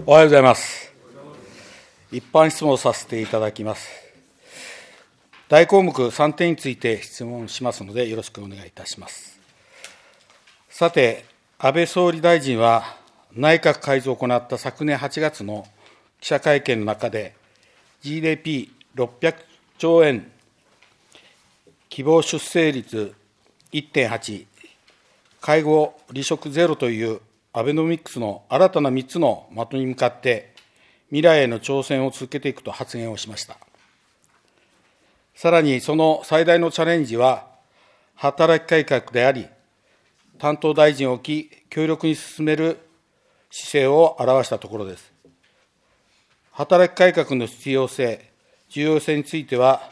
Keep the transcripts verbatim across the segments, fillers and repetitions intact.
おはようございます。一般質問をさせていただきます。大項目さんてんについて質問しますので、よろしくお願いいたします。さて、安倍総理大臣は、内閣改造を行った昨年はちがつの記者会見の中で、ジーディーピーろっぴゃくちょうえん、希望出生率 いってんはち、介護離職ゼロというアベノミクスの新たなみっつの的に向かって、未来への挑戦を続けていくと発言をしました。さらに、その最大のチャレンジは、働き改革であり、担当大臣を置き、強力に進める姿勢を表したところです。働き改革の必要性、重要性については、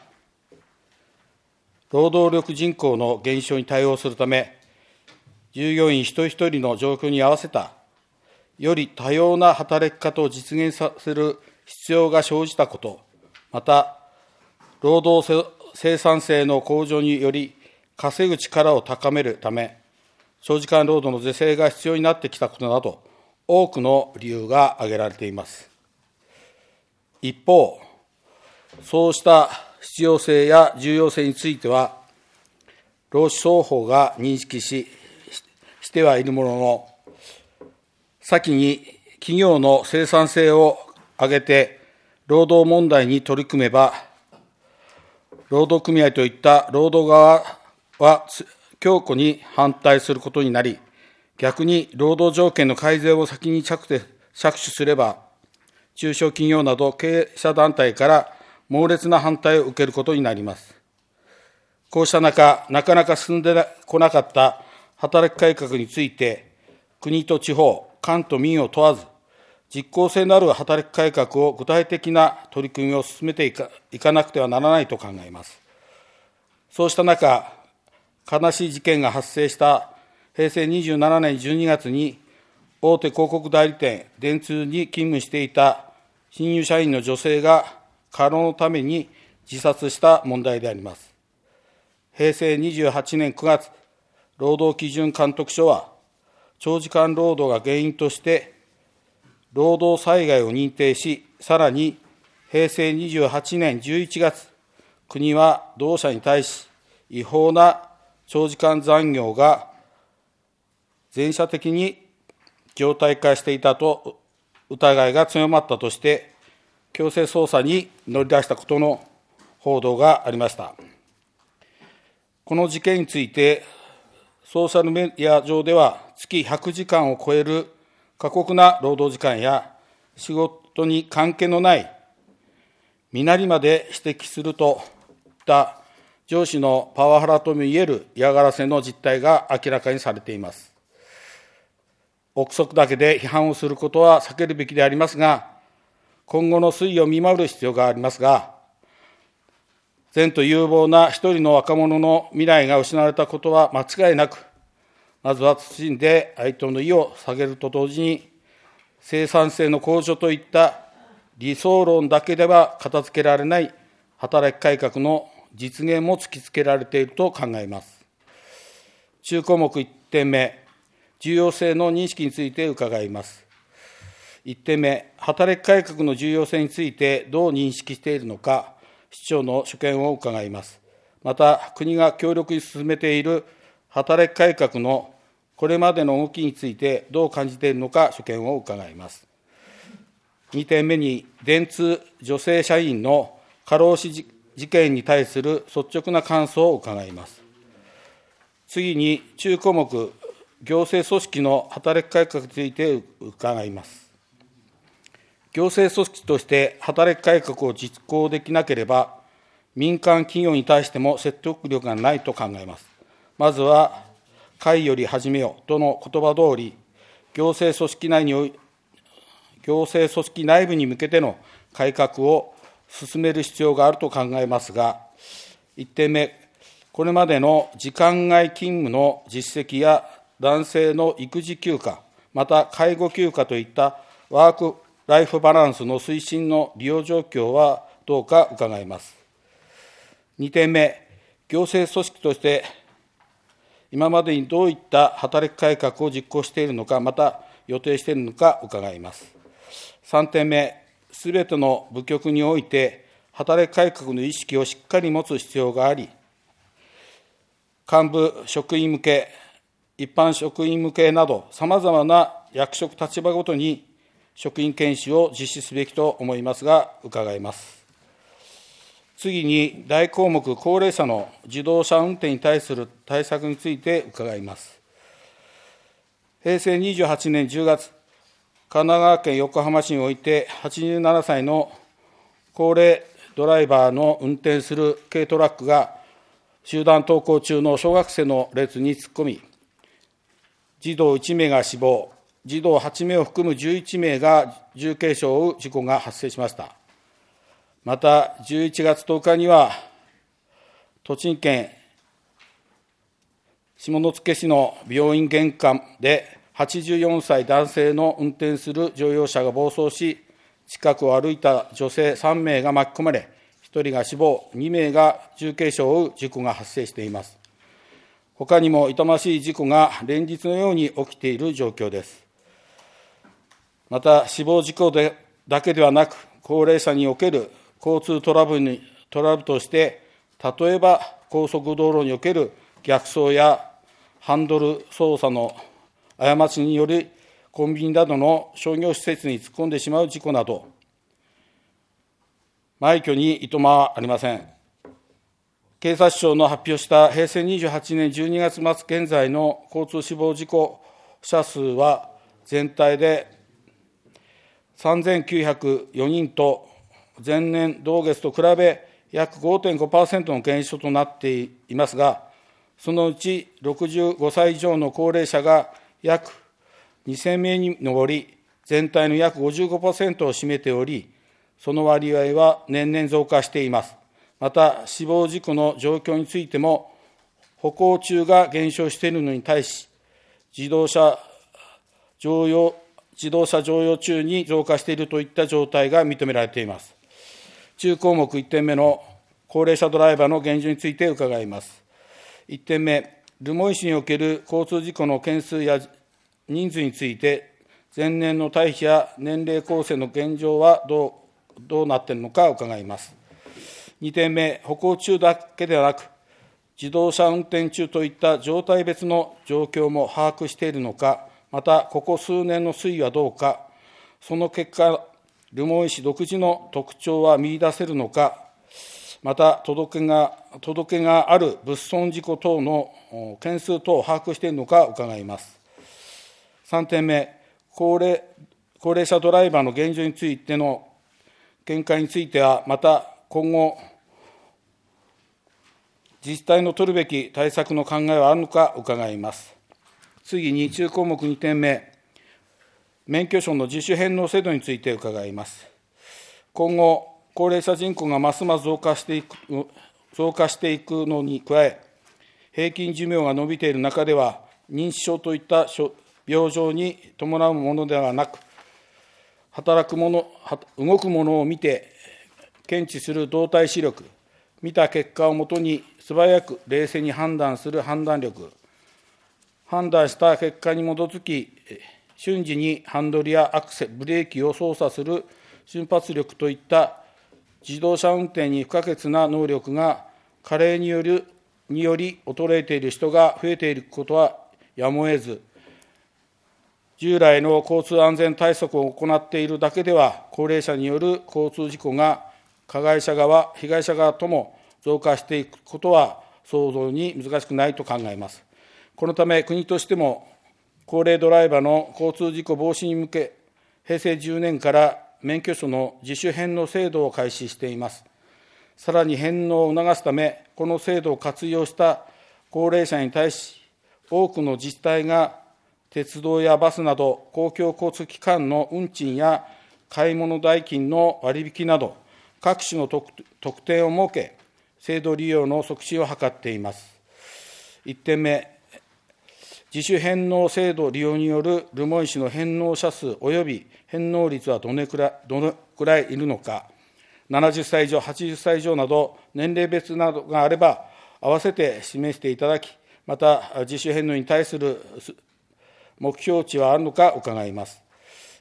労働力人口の減少に対応するため、従業員一人一人の状況に合わせた、より多様な働き方を実現させる必要が生じたこと、また、労働生産性の向上により、稼ぐ力を高めるため、長時間労働の是正が必要になってきたことなど、多くの理由が挙げられています。一方、そうした必要性や重要性については、労使双方が認識し、してはいるものの、先に企業の生産性を上げて、労働問題に取り組めば、労働組合といった労働側は強固に反対することになり、逆に労働条件の改善を先に着手、着手すれば、中小企業など経営者団体から猛烈な反対を受けることになります。こうした中、なかなか進んでこなかった働き改革について、国と地方、官と民を問わず、実効性のある働き改革を具体的な取り組みを進めていか、いかなくてはならないと考えます。そうした中、悲しい事件が発生したへいせいにじゅうななねんじゅうにがつに、大手広告代理店、電通に勤務していた新入社員の女性が過労のために自殺した問題であります。へいせいにじゅうはちねんくがつ、労働基準監督署は、長時間労働が原因として、労働災害を認定し、さらにへいせいにじゅうはちねんじゅういちがつ、国は同社に対し、違法な長時間残業が全社的に常態化していたと疑いが強まったとして、強制捜査に乗り出したことの報道がありました。この事件について、ソーシャルメディア上では、月ひゃくじかんを超える過酷な労働時間や、仕事に関係のない身なりまで指摘するといった上司のパワハラともいえる嫌がらせの実態が明らかにされています。憶測だけで批判をすることは避けるべきでありますが、今後の推移を見守る必要がありますが、前途有望な一人の若者の未来が失われたことは間違いなく、まずは謹んで哀悼の意を下げると同時に、生産性の向上といった理想論だけでは片付けられない働き改革の実現も突きつけられていると考えます。中項目いってんめ、重要性の認識について伺います。いってんめ、働き改革の重要性についてどう認識しているのか、市長の所見を伺います。また、国が強力に進めている働き改革のこれまでの動きについてどう感じているのか、所見を伺います。にてんめに、電通女性社員の過労死事件に対する率直な感想を伺います。次に、中項目、行政組織の働き改革について伺います。行政組織として働き改革を実行できなければ、民間企業に対しても説得力がないと考えます。まずは、会より始めよとの言葉通り、行政組織内におい、行政組織内部に向けての改革を進める必要があると考えますが、いってんめ、これまでの時間外勤務の実績や男性の育児休暇、また介護休暇といったワークライフバランスの推進の利用状況はどうか伺います。にてんめ、行政組織として今までにどういった働き改革を実行しているのか、また予定しているのか伺います。 さんてんめ、すべての部局において、働き改革の意識をしっかり持つ必要があり、幹部職員向け、一般職員向けなど、さまざまな役職立場ごとに職員研修を実施すべきと思いますが、伺います。次に、大項目、高齢者の自動車運転に対する対策について伺います。へいせいにじゅうはちねんじゅうがつ、神奈川県横浜市において、はちじゅうななさいの高齢ドライバーの運転する軽トラックが、集団登校中の小学生の列に突っ込み、児童いちめいが死亡、児童はちめいを含むじゅういちめいが重軽傷を負う事故が発生しました。また、じゅういちがつとおかには、栃木県下野市の病院玄関で、はちじゅうよんさい男性の運転する乗用車が暴走し、近くを歩いた女性さんめいが巻き込まれ、ひとりが死亡、にめいが重軽傷を負う事故が発生しています。ほかにも痛ましい事故が連日のように起きている状況です。また、死亡事故でだけではなく、高齢者における交通トラブルにトラブルとして、例えば高速道路における逆走やハンドル操作の過ちにより、コンビニなどの商業施設に突っ込んでしまう事故など、枚挙にいとまはありません。警察庁の発表したへいせいにじゅうはちねんじゅうにがつまつ現在の交通死亡事故者数は、全体でさんぜんきゅうひゃくよにんと、前年同月と比べ約 ごてんごパーセント の減少となっていますが、そのうちろくじゅうごさい以上の高齢者が約にせんめいに上り、全体の約 ごじゅうごパーセント を占めており、その割合は年々増加しています。また、死亡事故の状況についても、歩行中が減少しているのに対し、自動車乗用、自動車乗用中に増加しているといった状態が認められています。中項目いってんめの高齢者ドライバーの現状について伺います。いってんめ、留萌市における交通事故の件数や人数について、前年の対比や年齢構成の現状はどう、どうなっているのか伺います。にてんめ、歩行中だけではなく、自動車運転中といった状態別の状況も把握しているのか、また、ここ数年の推移はどうか、その結果、留萌市独自の特徴は見出せるのか、また届けが、届けがある物損事故等の件数等を把握しているのか伺います。さんてんめ、高齢、高齢者ドライバーの現状についての見解については、また今後、自治体の取るべき対策の考えはあるのか伺います。次に、中項目にてんめ、免許証の自主返納制度について伺います。今後、高齢者人口がますます増加していく、増加していくのに加え、平均寿命が伸びている中では、認知症といった病状に伴うものではなく、働くもの、動くものを見て検知する動体視力、見た結果をもとに素早く冷静に判断する判断力、判断した結果に基づき、瞬時にハンドルやアクセル、ブレーキを操作する瞬発力といった自動車運転に不可欠な能力が加齢によるにより衰えている人が増えていることはやむを得ず、従来の交通安全対策を行っているだけでは、高齢者による交通事故が加害者側、被害者側とも増加していくことは想像に難しくないと考えます。このため、国としても高齢ドライバーの交通事故防止に向け、へいせいじゅうねんから免許証の自主返納制度を開始しています。さらに返納を促すため、この制度を活用した高齢者に対し、多くの自治体が鉄道やバスなど公共交通機関の運賃や買い物代金の割引など、各種の特典を設け、制度利用の促進を図っています。いってんめ、自主返納制度利用による留萌市の返納者数および返納率はどれくらい、どのくらいいるのか、ななじゅっさい以上、はちじゅっさい以上など、年齢別などがあれば、合わせて示していただき、また自主返納に対する目標値はあるのか伺います。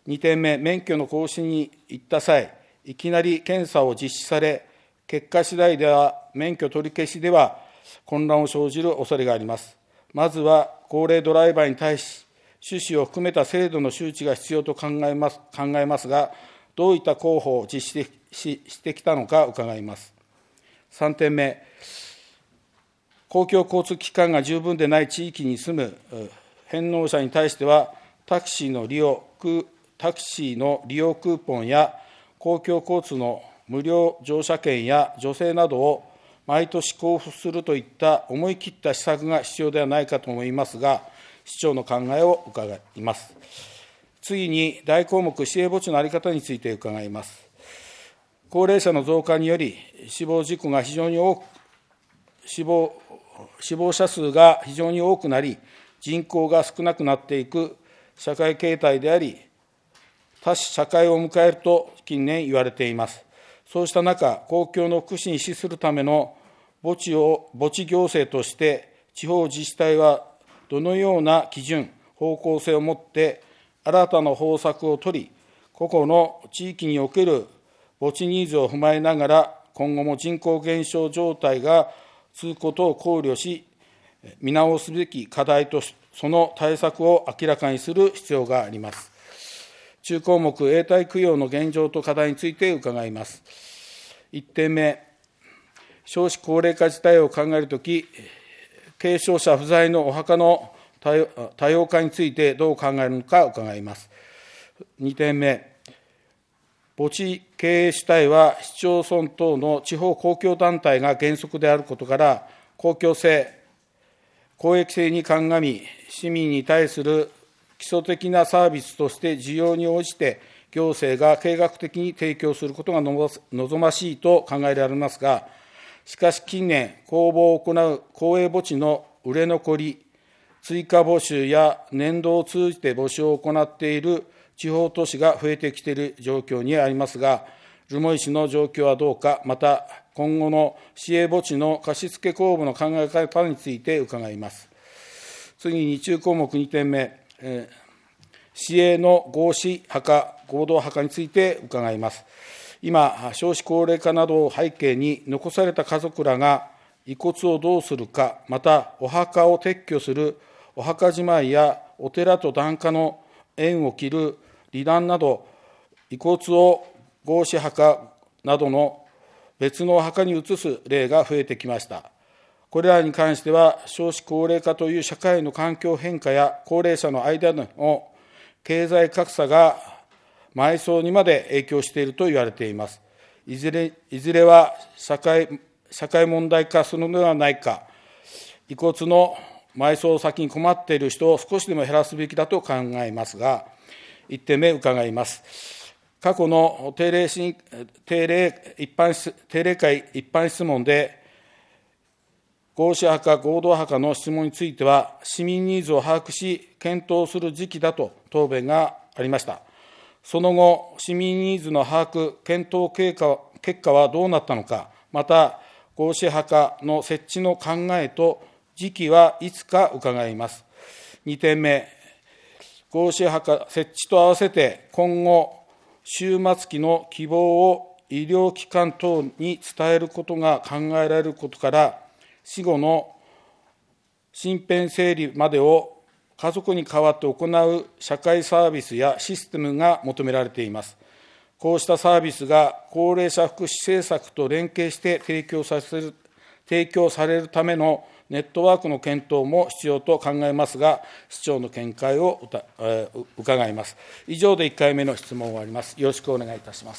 にてんめ、免許の更新に行った際、いきなり検査を実施され、結果次第では免許取り消しでは混乱を生じる恐れがあります。まずは高齢ドライバーに対し、趣旨を含めた制度の周知が必要と考えます、考えますが、どういった広報を実施ししてきたのか伺います。さんてんめ、公共交通機関が十分でない地域に住む返納者に対しては、タクシーの利用、タクシーの利用クーポンや公共交通の無料乗車券や助成などを毎年交付するといった思い切った施策が必要ではないかと思いますが、市長の考えを伺います。次に、大項目、市営墓地の在り方について伺います。高齢者の増加により、死亡事故が非常に多く、死亡、死亡者数が非常に多くなり、人口が少なくなっていく社会形態であり、多子社会を迎えると近年言われています。そうした中、公共の福祉に資するための墓地を、墓地行政として、地方自治体はどのような基準、方向性を持って、新たな方策を取り、個々の地域における墓地ニーズを踏まえながら、今後も人口減少状態が続くことを考慮し、見直すべき課題とその対策を明らかにする必要があります。中項目、永代供養の現状と課題について伺います。いってんめ、少子高齢化自体を考えるとき、継承者不在のお墓の多様化についてどう考えるのか伺います。にてんめ、墓地経営主体は市町村等の地方公共団体が原則であることから、公共性、公益性に鑑み、市民に対する基礎的なサービスとして需要に応じて行政が計画的に提供することが望ましいと考えられますが、しかし近年、公募を行う公営墓地の売れ残り、追加募集や年度を通じて募集を行っている地方都市が増えてきている状況にありますが、留萌市の状況はどうか、また今後の市営墓地の貸付公募の考え方について伺います。次に中項目にてんめ、えー、市営の合祀墓、合同墓について伺います。今、少子高齢化などを背景に、残された家族らが遺骨をどうするか、またお墓を撤去するお墓じまいやお寺と檀家の縁を切る離檀など、遺骨を合祀墓などの別のお墓に移す例が増えてきました。これらに関しては、少子高齢化という社会の環境変化や高齢者の間の経済格差が埋葬にまで影響していると言われています。いずれ、いずれは社会、社会問題化するのではないか、遺骨の埋葬先に困っている人を少しでも減らすべきだと考えますが、いってんめ伺います。過去の定例審定例一般定例会一般質問で、合祀墓、合同墓の質問については、市民ニーズを把握し、検討する時期だと答弁がありました。その後、市民ニーズの把握、検討結果結果はどうなったのか、また、合祀墓の設置の考えと時期はいつか伺います。にてんめ、合祀墓設置と合わせて、今後、終末期の希望を医療機関等に伝えることが考えられることから、死後の身辺整理までを家族に代わって行う社会サービスやシステムが求められています。こうしたサービスが高齢者福祉政策と連携して提供させる、提供されるためのネットワークの検討も必要と考えますが、市長の見解を伺います。以上でいっかいめの質問を終わります。よろしくお願いいたします。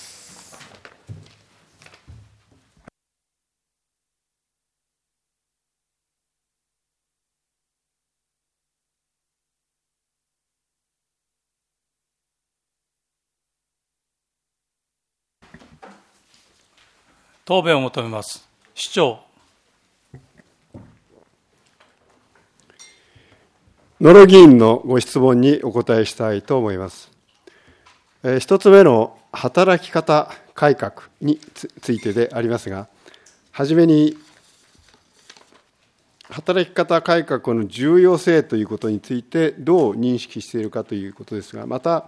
答弁を求めます。市長。 野呂議員のご質問にお答えしたいと思います。えー、一つ目の働き方改革についてでありますが、はじめに働き方改革の重要性ということについてどう認識しているかということですが、また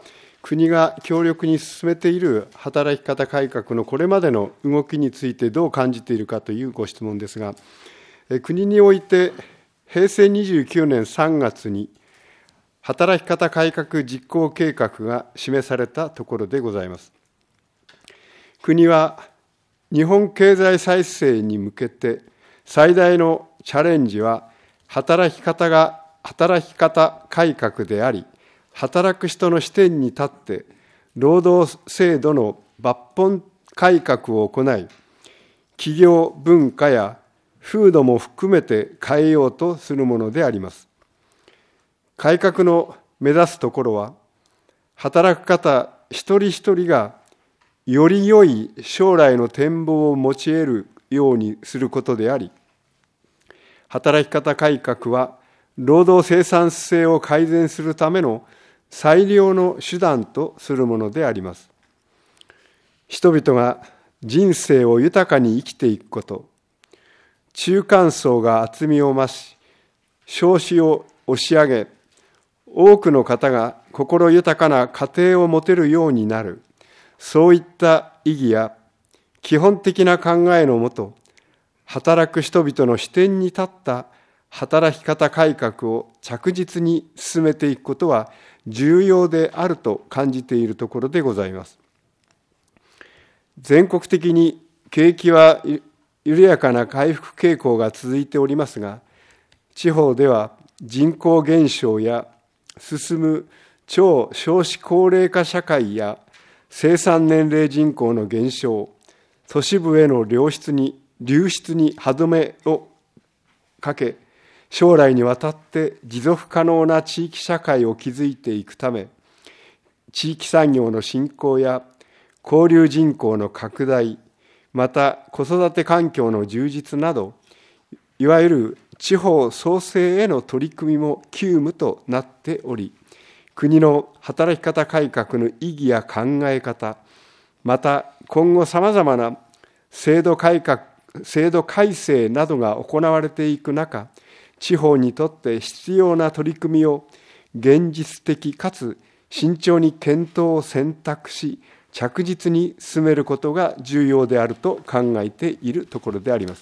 国が強力に進めている働き方改革のこれまでの動きについてどう感じているかというご質問ですが、国においてへいせいにじゅうきゅうねんさんがつに働き方改革実行計画が示されたところでございます。国は日本経済再生に向けて最大のチャレンジは働き方が働き方改革であり、働く人の視点に立って労働制度の抜本改革を行い、企業文化や風土も含めて変えようとするものであります。改革の目指すところは、働く方一人一人がより良い将来の展望を持ち得るようにすることであり、働き方改革は労働生産性を改善するための最良の手段とするものであります。人々が人生を豊かに生きていくこと、中間層が厚みを増し、少子を押し上げ、多くの方が心豊かな家庭を持てるようになる、そういった意義や基本的な考えのもと、働く人々の視点に立った働き方改革を着実に進めていくことは重要であると感じているところでございます。全国的に景気は緩やかな回復傾向が続いておりますが、地方では人口減少や進む超少子高齢化社会や生産年齢人口の減少、都市部への流出に流出に歯止めをかけ、将来にわたって持続可能な地域社会を築いていくため、地域産業の振興や交流人口の拡大、また子育て環境の充実など、いわゆる地方創生への取り組みも急務となっており、国の働き方改革の意義や考え方、また今後さまざまな制度改革、制度改正などが行われていく中、地方にとって必要な取り組みを現実的かつ慎重に検討を選択し、着実に進めることが重要であると考えているところであります。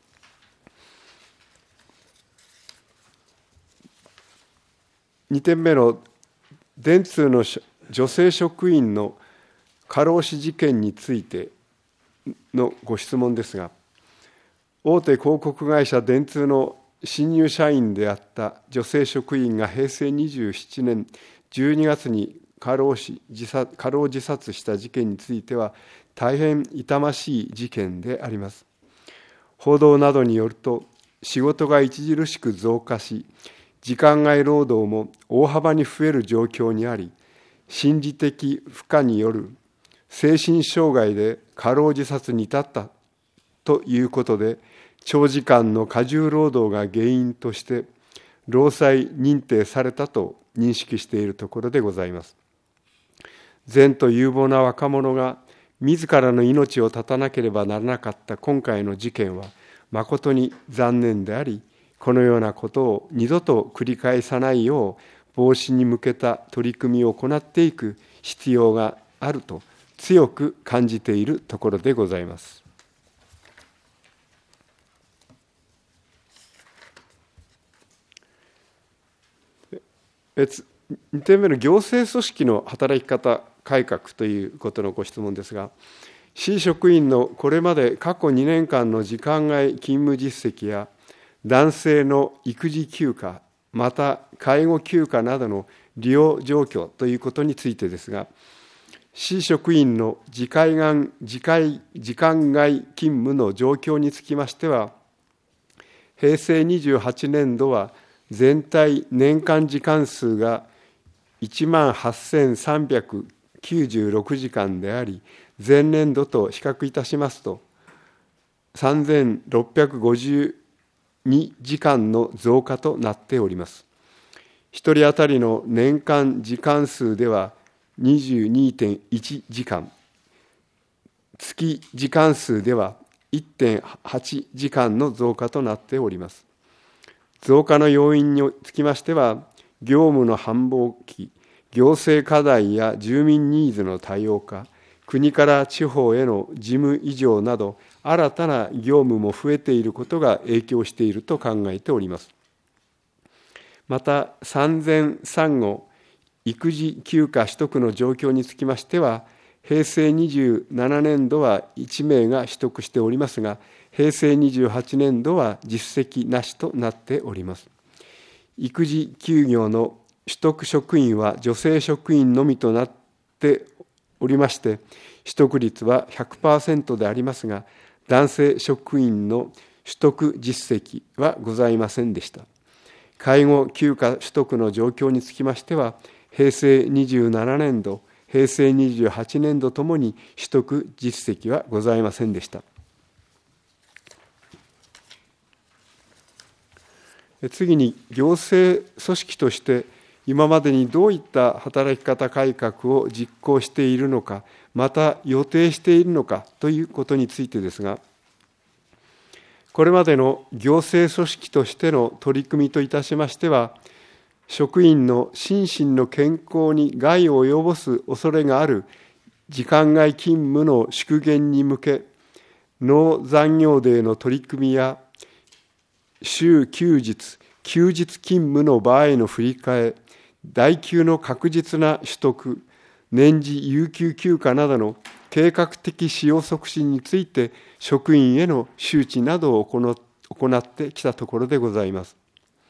にてんめの電通の女性職員の過労死事件についてのご質問ですが、大手広告会社電通の新入社員であった女性職員がへいせいにじゅうななねんじゅうにがつに過労死自殺過労自殺した事件については大変痛ましい事件であります。報道などによると、仕事が著しく増加し、時間外労働も大幅に増える状況にあり、心理的負荷による精神障害で過労自殺に至ったということで、長時間の過重労働が原因として労災認定されたと認識しているところでございます。前途有望な若者が自らの命を絶たなければならなかった今回の事件は誠に残念であり、このようなことを二度と繰り返さないよう防止に向けた取り組みを行っていく必要があると強く感じているところでございます。にてんめの行政組織の働き方改革ということのご質問ですが、市職員のこれまで過去にねんかんの時間外勤務実績や男性の育児休暇、また介護休暇などの利用状況ということについてですが、市職員の時間外時間外勤務の状況につきましては、へいせいにじゅうはちねんどは全体年間時間数がいちまんはっせんさんびゃくきゅうじゅうろくじかんであり、前年度と比較いたしますと、さんぜんろっぴゃくごじゅうにじかんの増加となっております。ひとり当たりの年間時間数では にじゅうにてんいちじかん、月時間数では いってんはちじかんの増加となっております。増加の要因につきましては、業務の繁忙期、 行政課題や住民ニーズの多様化、国から地方への事務移譲など、新たな業務も増えていることが影響していると考えております。また、産前産後、育児休暇取得の状況につきましては、平成にじゅうななねんどはいちめいが取得しておりますが、平成にじゅうはちねんどは実績なしとなっております。育児休業の取得職員は女性職員のみとなっておりまして、取得率は ひゃくパーセント でありますが、男性職員の取得実績はございませんでした。介護休暇取得の状況につきましては、平成にじゅうななねんど、平成にじゅうはちねんどともに取得実績はございませんでした。次に、行政組織として今までにどういった働き方改革を実行しているのか、また予定しているのかということについてですが、これまでの行政組織としての取り組みといたしましては、職員の心身の健康に害を及ぼす恐れがある時間外勤務の縮減に向け、ノー残業デーの取り組みや、週休日、休日勤務の場合の振り替え、代給の確実な取得、年次有給休暇などの計画的使用促進について、職員への周知などを行ってきたところでございます。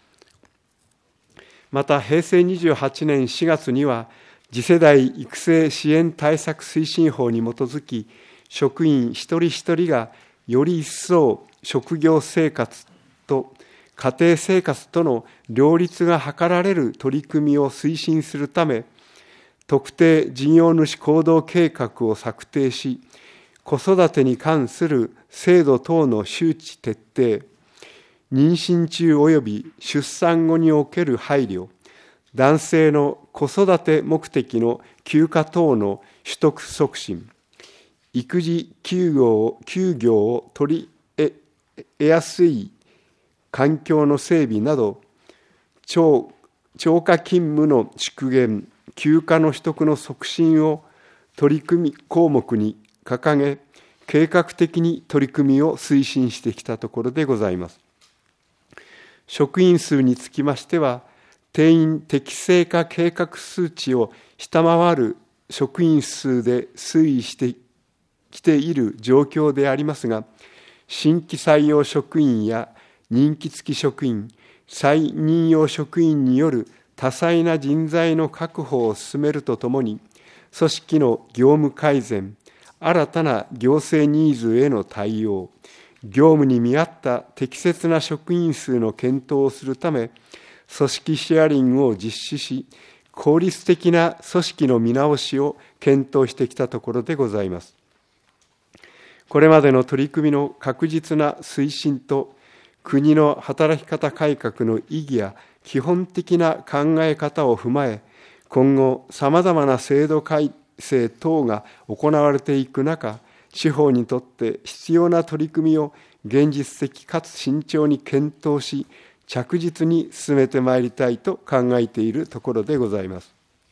また、平成にじゅうはちねんしがつには、次世代育成支援対策推進法に基づき、職員一人一人がより一層職業生活と家庭生活との両立が図られる取り組みを推進するため、特定事業主行動計画を策定し、子育てに関する制度等の周知徹底、妊娠中及び出産後における配慮、男性の子育て目的の休暇等の取得促進、育児休業休業を取り得やすい環境の整備など、超、超過勤務の縮減、休暇の取得の促進を取り組み項目に掲げ、計画的に取り組みを推進してきたところでございます。職員数につきましては、定員適正化計画数値を下回る職員数で推移してきている状況でありますが、新規採用職員や任期付き職員、再任用職員による多彩な人材の確保を進めるとともに、組織の業務改善、新たな行政ニーズへの対応、業務に見合った適切な職員数の検討をするため、組織シェアリングを実施し、効率的な組織の見直しを検討してきたところでございます。これまでの取り組みの確実な推進と、国の働き方改革の意義や基本的な考え方を踏まえ、今後、さまざまな制度改正等が行われていく中、地方にとって必要な取り組みを現実的かつ慎重に検討し、着実に進めてまいりたいと考えているところでございます。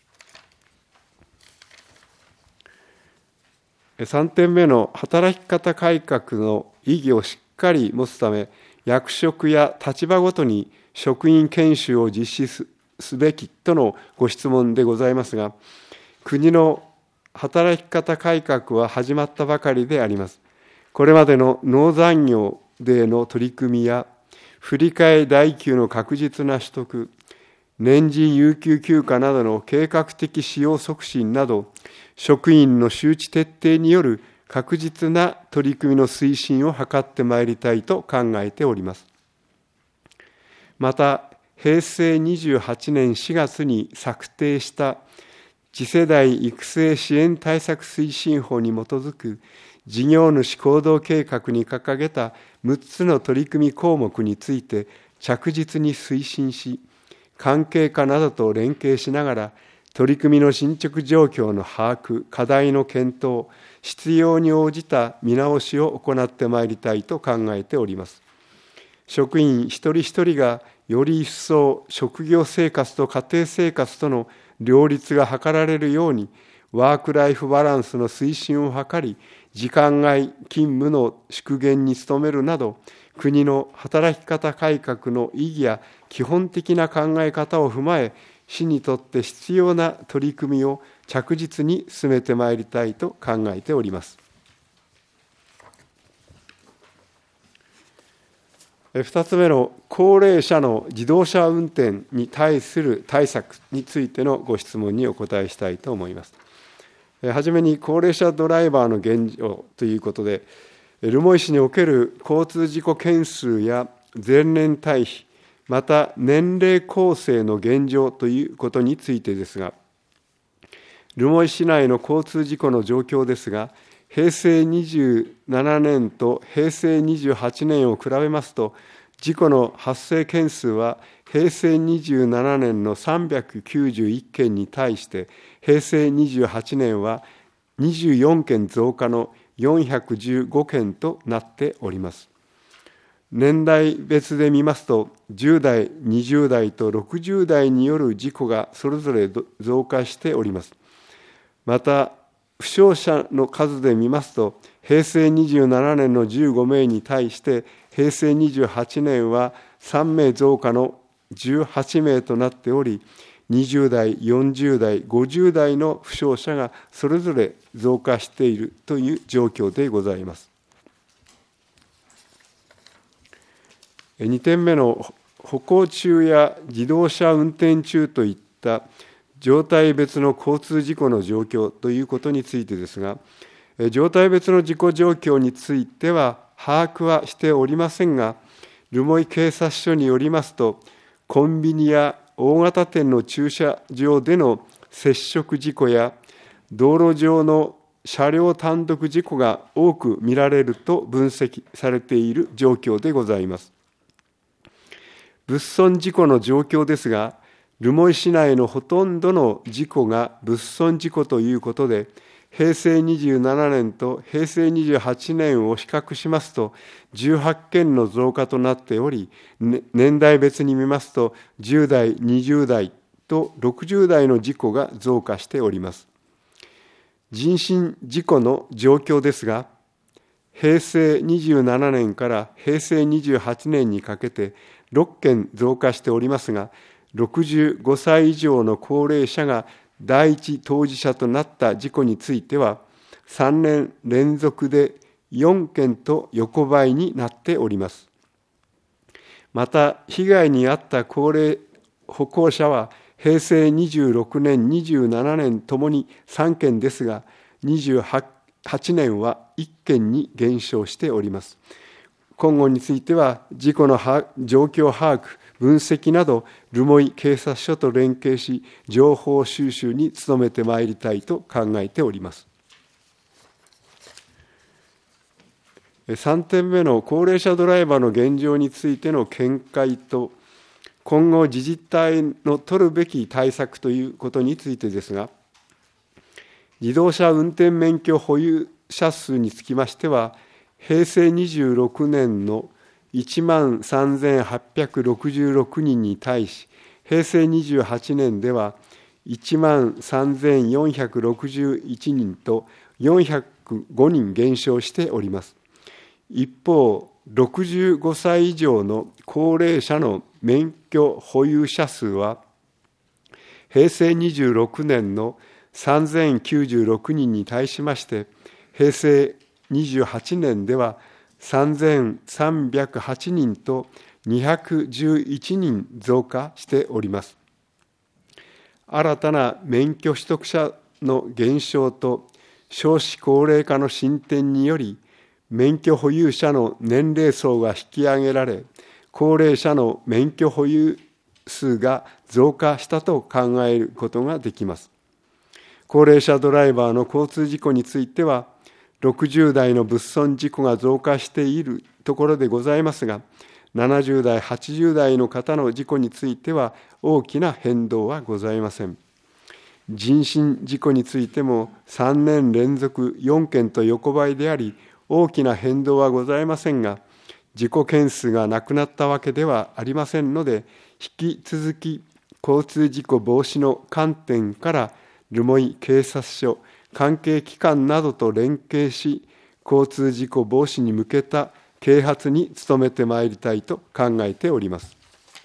さんてんめの働き方改革の意義をしっかり持つため、役職や立場ごとに職員研修を実施すべきとのご質問でございますが、国の働き方改革は始まったばかりであります。これまでのノー残業デーの取り組みや、振り替え代給の確実な取得、年次有給休暇などの計画的使用促進など、職員の周知徹底による確実な取り組みの推進を図ってまいりたいと考えております。また、平成にじゅうはちねんしがつに策定した次世代育成支援対策推進法に基づく事業主行動計画に掲げたむっつの取り組み項目について着実に推進し、関係課などと連携しながら、取り組みの進捗状況の把握、課題の検討、必要に応じた見直しを行ってまいりたいと考えております。職員一人一人がより一層職業生活と家庭生活との両立が図られるように、ワークライフバランスの推進を図り、時間外勤務の縮減に努めるなど、国の働き方改革の意義や基本的な考え方を踏まえ、市にとって必要な取り組みを着実に進めてまいりたいと考えております。二つ目の高齢者の自動車運転に対する対策についてのご質問にお答えしたいと思います。はじめに高齢者ドライバーの現状ということで、留萌市における交通事故件数や前年対比、また年齢構成の現状ということについてですが、留萌市内の交通事故の状況ですが、平成にじゅうななねんと平成にじゅうはちねんを比べますと、事故の発生件数は平成にじゅうななねんのさんびゃくきゅうじゅういっけんに対して、平成にじゅうはちねんはにじゅうよんけん増加のよんひゃくじゅうごけんとなっております。年代別で見ますと、じゅうだい、にじゅうだいとろくじゅうだいによる事故がそれぞれ増加しております。また、負傷者の数で見ますと、平成にじゅうななねんのじゅうごめいに対して、平成にじゅうはちねんはさんめい増加のじゅうはちめいとなっており、にじゅうだい、よんじゅうだい、ごじゅうだいの負傷者がそれぞれ増加しているという状況でございます。にてんめの歩行中や自動車運転中といった状態別の交通事故の状況ということについてですが、状態別の事故状況については把握はしておりませんが、留萌警察署によりますと、コンビニや大型店の駐車場での接触事故や道路上の車両単独事故が多く見られると分析されている状況でございます。物損事故の状況ですが、留萌市内のほとんどの事故が物損事故ということで、平成にじゅうななねんと平成にじゅうはちねんを比較しますと、じゅうはっけんの増加となっており、年代別に見ますと、じゅうだい、にじゅうだいとろくじゅうだいの事故が増加しております。人身事故の状況ですが、平成にじゅうななねんから平成にじゅうはちねんにかけてろっけん増加しておりますが、ろくじゅうごさい以上の高齢者が第一当事者となった事故については、さんねん連続でよんけんと横ばいになっております。また、被害に遭った高齢歩行者は、平成にじゅうろくねん、にじゅうななねんともにさんけんですが、にじゅうはちねんはいっけんに減少しております。今後については、事故の状況把握、分析など、留萌警察署と連携し、情報収集に努めてまいりたいと考えております。さんてんめの高齢者ドライバーの現状についての見解と、今後自治体の取るべき対策ということについてですが、自動車運転免許保有者数につきましては、平成にじゅうろくねんのいちまんさんぜんはっぴゃくろくじゅうろくにんに対し、平成にじゅうはちねんではいちまんさんぜんよんひゃくろくじゅういちにんとよんひゃくごにん減少しております。一方、ろくじゅうごさい以上の高齢者の免許保有者数は、平成にじゅうろくねんのさんぜんきゅうじゅうろくにんに対しまして、平成にじゅうはちねんではさんぜんさんびゃくはちにんとにひゃくじゅういちにん増加しております。新たな免許取得者の減少と少子高齢化の進展により、免許保有者の年齢層が引き上げられ、高齢者の免許保有数が増加したと考えることができます。高齢者ドライバーの交通事故については、ろくじゅうだいの物損事故が増加しているところでございますが、ななじゅうだい、はちじゅうだいの方の事故については大きな変動はございません。人身事故についてもさんねん連続よんけんと横ばいであり、大きな変動はございませんが、事故件数がなくなったわけではありませんので、引き続き交通事故防止の観点から留萌警察署、関係機関などと連携し、交通事故防止に向けた啓発に努めてまいりたいと考えております。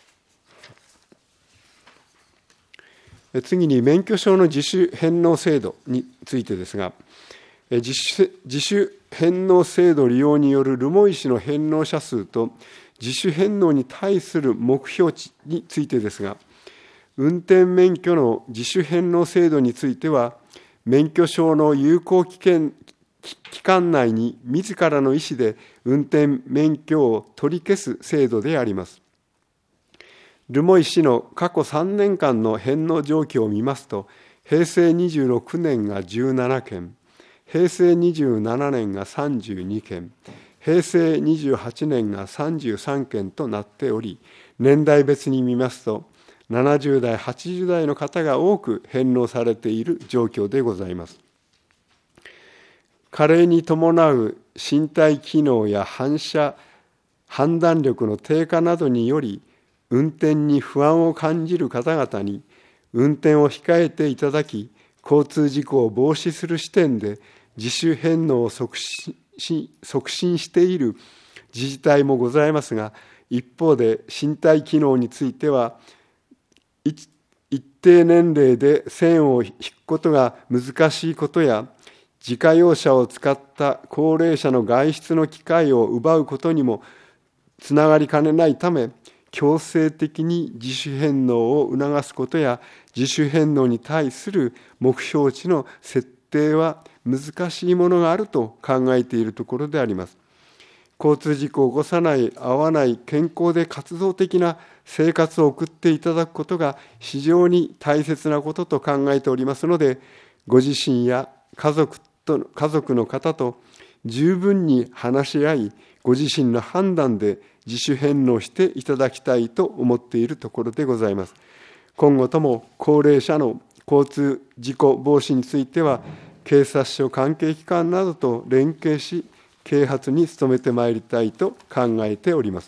次に免許証の自主返納制度についてですが、自主、自主返納制度利用による留萌市の返納者数と自主返納に対する目標値についてですが、運転免許の自主返納制度については、免許証の有効期間期間内に自らの意思で運転免許を取り消す制度であります。留萌市の過去さんねんかんの返納状況を見ますと、平成にじゅうろくねんがじゅうななけん、平成にじゅうななねんがさんじゅうにけん、平成にじゅうはちねんがさんじゅうさんけんとなっており、年代別に見ますと、ななじゅうだい、はちじゅうだいの方が多く返納されている状況でございます。加齢に伴う身体機能や反射、判断力の低下などにより、運転に不安を感じる方々に、運転を控えていただき、交通事故を防止する視点で、自主返納を促進し、促進している自治体もございますが、一方で身体機能については、一定年齢で線を引くことが難しいことや、自家用車を使った高齢者の外出の機会を奪うことにもつながりかねないため、強制的に自主返納を促すことや、自主返納に対する目標値の設定は難しいものがあると考えているところであります。交通事故を起こさない、合わない、健康で活動的な生活を送っていただくことが非常に大切なことと考えておりますので、ご自身や家族と、家族の方と十分に話し合い、ご自身の判断で自主返納していただきたいと思っているところでございます。今後とも高齢者の交通事故防止については、警察署関係機関などと連携し、啓発に努めてまいりたいと考えております。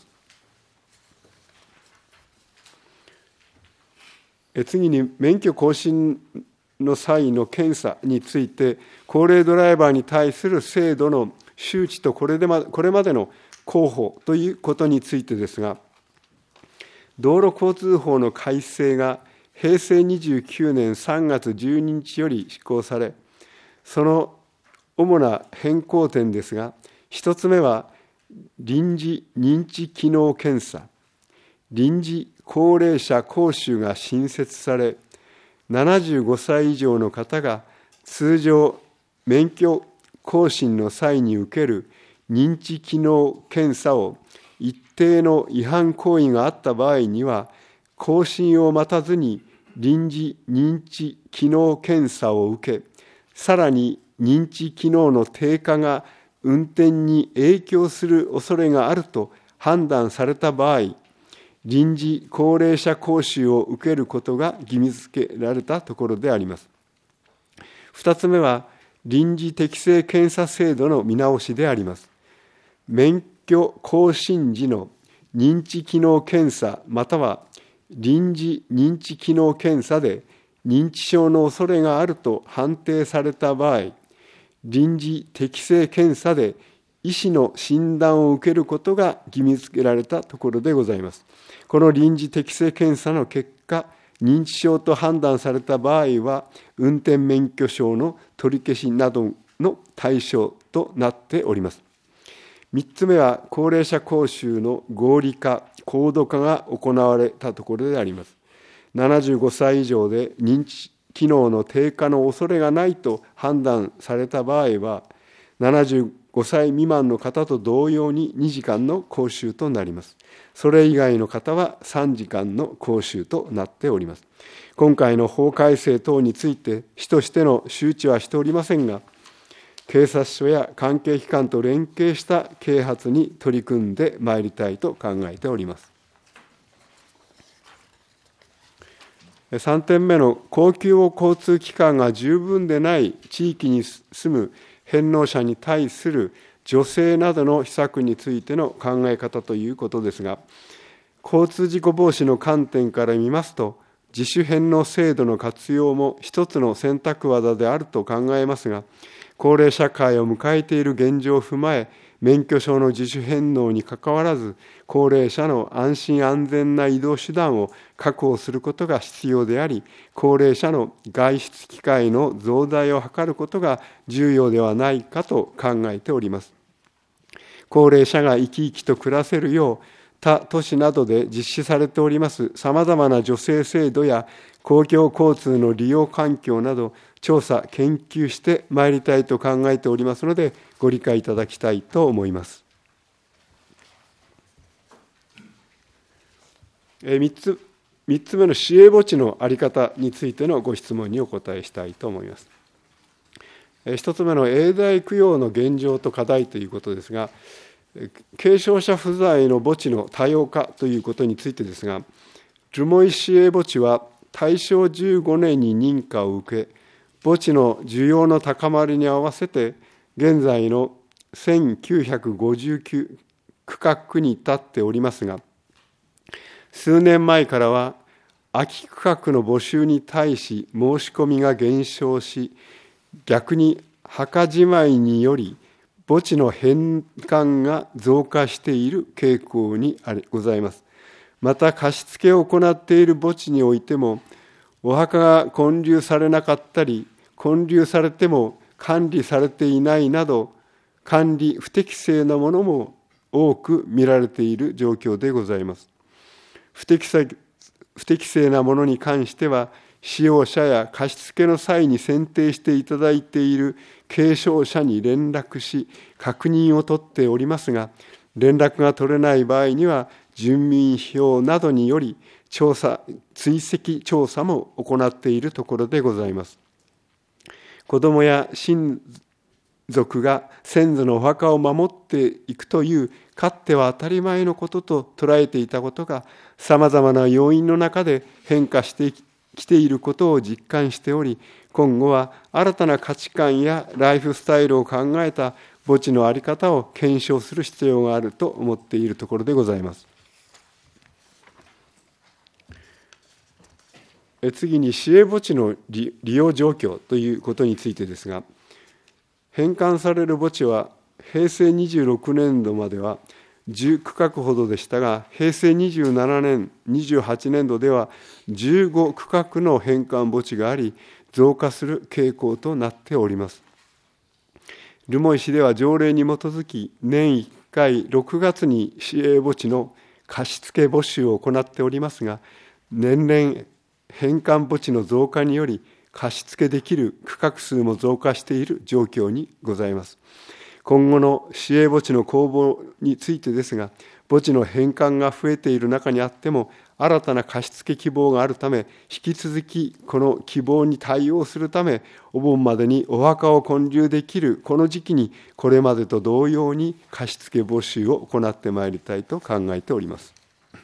次に、免許更新の際の検査について、高齢ドライバーに対する制度の周知とこれでまこれまでの広報ということについてですが、道路交通法の改正が平成にじゅうきゅうねんさんがつじゅうににちより施行され、その主な変更点ですが、一つ目は臨時認知機能検査、臨時高齢者講習が新設され、ななじゅうごさい以上の方が通常免許更新の際に受ける認知機能検査を一定の違反行為があった場合には、更新を待たずに臨時認知機能検査を受け、さらに認知機能の低下が運転に影響する恐れがあると判断された場合、臨時高齢者講習を受けることが義務付けられたところであります。二つ目は、臨時適正検査制度の見直しであります。免許更新時の認知機能検査または臨時認知機能検査で認知症の恐れがあると判定された場合、臨時適正検査で医師の診断を受けることが義務付けられたところでございます。この臨時適正検査の結果、認知症と判断された場合は、運転免許証の取り消しなどの対象となっております。三つ目は、高齢者講習の合理化、高度化が行われたところであります。ななじゅうごさい以上で認知機能の低下の恐れがないと判断された場合は、ななじゅうごさい未満の方と同様ににじかんの講習となります。それ以外の方はさんじかんの講習となっております。今回の法改正等について、市としての周知はしておりませんが、警察署や関係機関と連携した啓発に取り組んでまいりたいと考えております。さんてんめの公共交通機関が十分でない地域に住む返納者に対する助成などの施策についての考え方ということですが、交通事故防止の観点から見ますと、 自主返納制度の活用も一つの選択技であると考えますが、高齢社会を迎えている現状を踏まえ、免許証の自主返納にかかわらず、高齢者の安心安全な移動手段を確保することが必要であり、高齢者の外出機会の増大を図ることが重要ではないかと考えております。高齢者が生き生きと暮らせるよう、他都市などで実施されておりますさまざまな助成制度や公共交通の利用環境など、調査、研究してまいりたいと考えておりますので、ご理解いただきたいと思います。みっつ、三つ目の市営墓地の在り方についてのご質問にお答えしたいと思います。ひとつめの永代供養の現状と課題ということですが、継承者不在の墓地の多様化ということについてですが、留萌市営墓地は大正じゅうごねんに認可を受け、墓地の需要の高まりに合わせて、現在のせんきゅうひゃくごじゅうきゅう区画に至っておりますが、数年前からは空き区画の募集に対し申し込みが減少し、逆に墓じまいにより墓地の返還が増加している傾向にございます。また貸付を行っている墓地においても、お墓が建立されなかったり、建立されても管理されていないなど、管理不適正なものも多く見られている状況でございます。不適正、不適正なものに関しては、使用者や貸付の際に選定していただいている継承者に連絡し、確認を取っておりますが、連絡が取れない場合には、住民票などにより調査、追跡調査も行っているところでございます。子どもや親族が先祖のお墓を守っていくという、かつては当たり前のことと捉えていたことが、さまざまな要因の中で変化してきていることを実感しており、今後は新たな価値観やライフスタイルを考えた墓地の在り方を検証する必要があると思っているところでございます。次に市営墓地の利用状況ということについてですが、返還される墓地はへいせいにじゅうろくねんどまではじゅう区画ほどでしたが、へいせいにじゅうななねん、にじゅうはちねんどではじゅうご区画の返還墓地があり、増加する傾向となっております。留萌市では条例に基づき、年いっかいろくがつに市営墓地の貸付募集を行っておりますが、年々返還墓地の増加により、貸付できる区画数も増加している状況にございます。今後の市営墓地の公募についてですが、墓地の返還が増えている中にあっても、新たな貸付希望があるため、引き続きこの希望に対応するため、お盆までにお墓を建立できるこの時期に、これまでと同様に貸付募集を行ってまいりたいと考えております。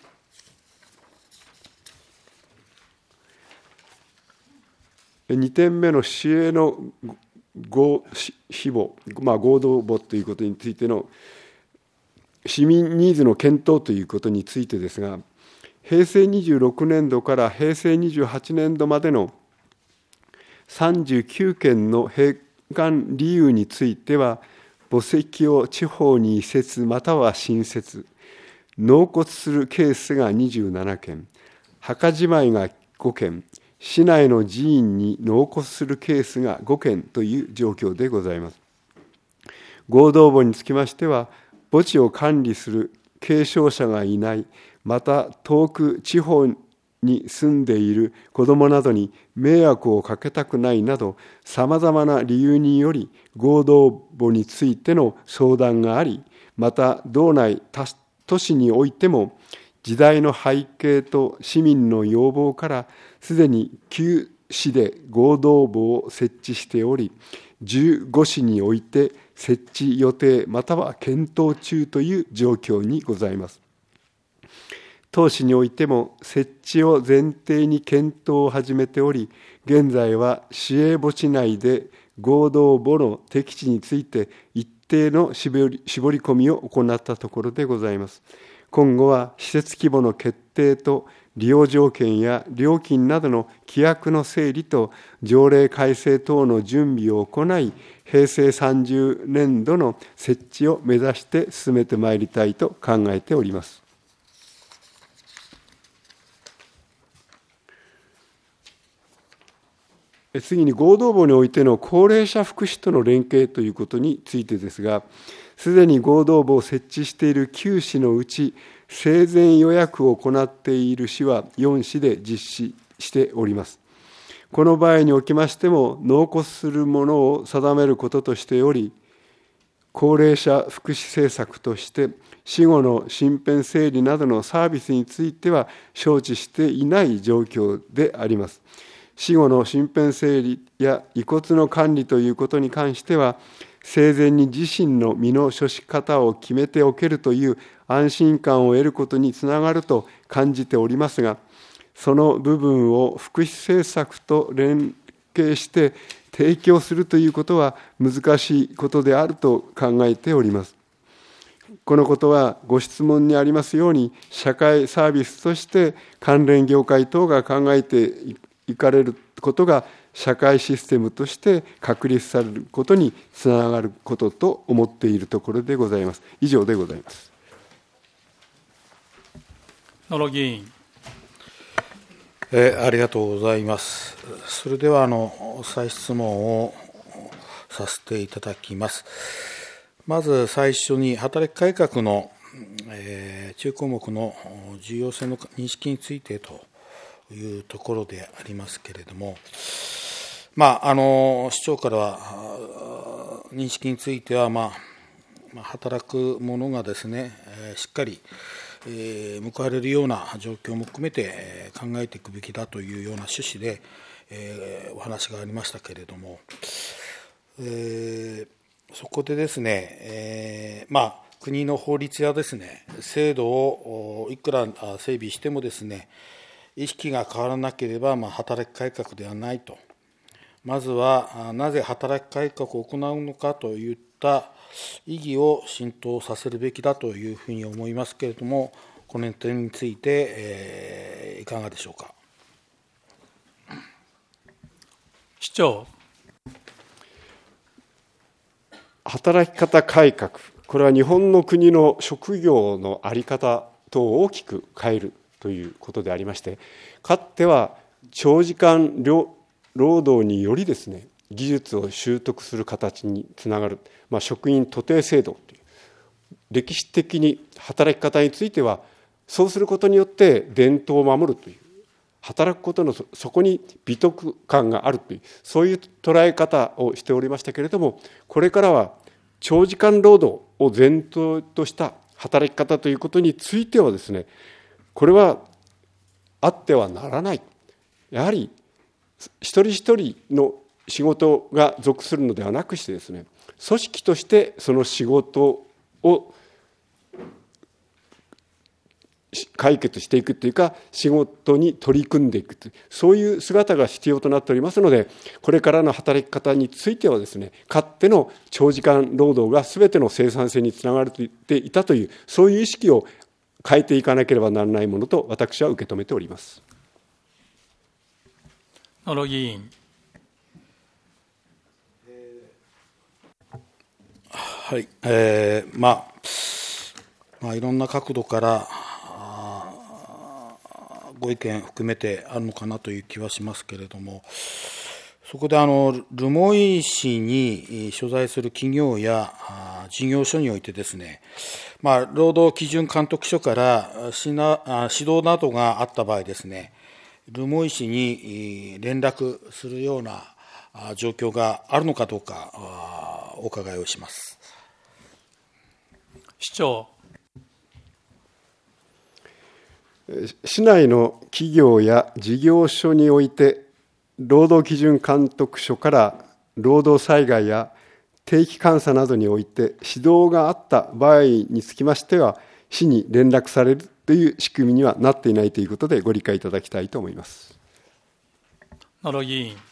にてんめの市営の合非母、まあ、合同墓ということについての市民ニーズの検討ということについてですが、へいせいにじゅうろくねんどからへいせいにじゅうはちねんどまでのさんじゅうきゅうけんの返還理由については、墓石を地方に移設または新設、納骨するケースがにじゅうななけん、墓じまいがごけん、市内の寺院に納骨するケースがごけんという状況でございます。合同墓につきましては、墓地を管理する継承者がいない、また遠く地方に住んでいる子どもなどに迷惑をかけたくないなど、さまざまな理由により合同墓についての相談があり、また道内都市においても時代の背景と市民の要望からすでにきゅうしで合同墓を設置しており、じゅうごしにおいて設置予定または検討中という状況にございます。当市においても設置を前提に検討を始めており、現在は市営墓地内で合同墓の適地について一定の絞り絞り込みを行ったところでございます。今後は施設規模の決定と利用条件や料金などの規約の整理と条例改正等の準備を行い、へいせいさんじゅうねんどの設置を目指して進めてまいりたいと考えております。次に合同墓においての高齢者福祉との連携ということについてですが、すでに合同墓を設置しているきゅう市のうち、生前予約を行っている市はよん市で実施しております。この場合におきましても、納骨するものを定めることとしており、高齢者福祉政策として、死後の身辺整理などのサービスについては承知していない状況であります。死後の身辺整理や遺骨の管理ということに関しては、生前に自身の身の処し方を決めておけるという安心感を得ることにつながると感じておりますが、その部分を福祉政策と連携して提供するということは難しいことであると考えております。このことはご質問にありますように、社会サービスとして関連業界等が考えていかれることが社会システムとして確立されることにつながることと思っているところでございます。以上でございます。 野呂議員。 えー、ありがとうございます。それではあの再質問をさせていただきます。まず最初に働き改革の、えー、中項目の重要性の認識についてというところでありますけれども、まあ、あの市長からは認識については、まあ、働く者がですね、しっかり、えー、報われるような状況も含めて考えていくべきだというような趣旨で、えー、お話がありましたけれども、えー、そこでですね、えー、まあ国の法律やですね制度をいくら整備してもですね、意識が変わらなければ、まあ、働き改革ではないと。まずは、なぜ働き改革を行うのかといった意義を浸透させるべきだというふうに思いますけれども、この点について、えー、いかがでしょうか。 市長。 働き方改革、これは日本の国の職業の在り方等を大きく変えるということでありまして、かつては長時間労働によりですね、技術を習得する形につながる、まあ、職員徒弟制度という歴史的に働き方については、そうすることによって伝統を守るという、働くことのそこに美徳感があるという、そういう捉え方をしておりましたけれども、これからは長時間労働を前提とした働き方ということについてはですね、これはあってはならない。やはり一人一人の仕事が属するのではなくしてですね、組織としてその仕事を解決していくというか、仕事に取り組んでいくという、そういう姿が必要となっておりますので、これからの働き方についてはですね、かつての長時間労働がすべての生産性につながっていたという、そういう意識を変えていかなければならないものと私は受け止めております。 野呂議員。 はい、えーまあまあ、いろんな角度からご意見含めてあるのかなという気はしますけれども、そこであの留萌市に所在する企業や事業所においてですね、まあ、労働基準監督署から指導などがあった場合ですね、留萌市に連絡するような状況があるのかどうかお伺いをします。 市長。 市内の企業や事業所において、労働基準監督署から労働災害や定期監査などにおいて指導があった場合につきましては、市に連絡されるという仕組みにはなっていないということでご理解いただきたいと思います。 野呂議員。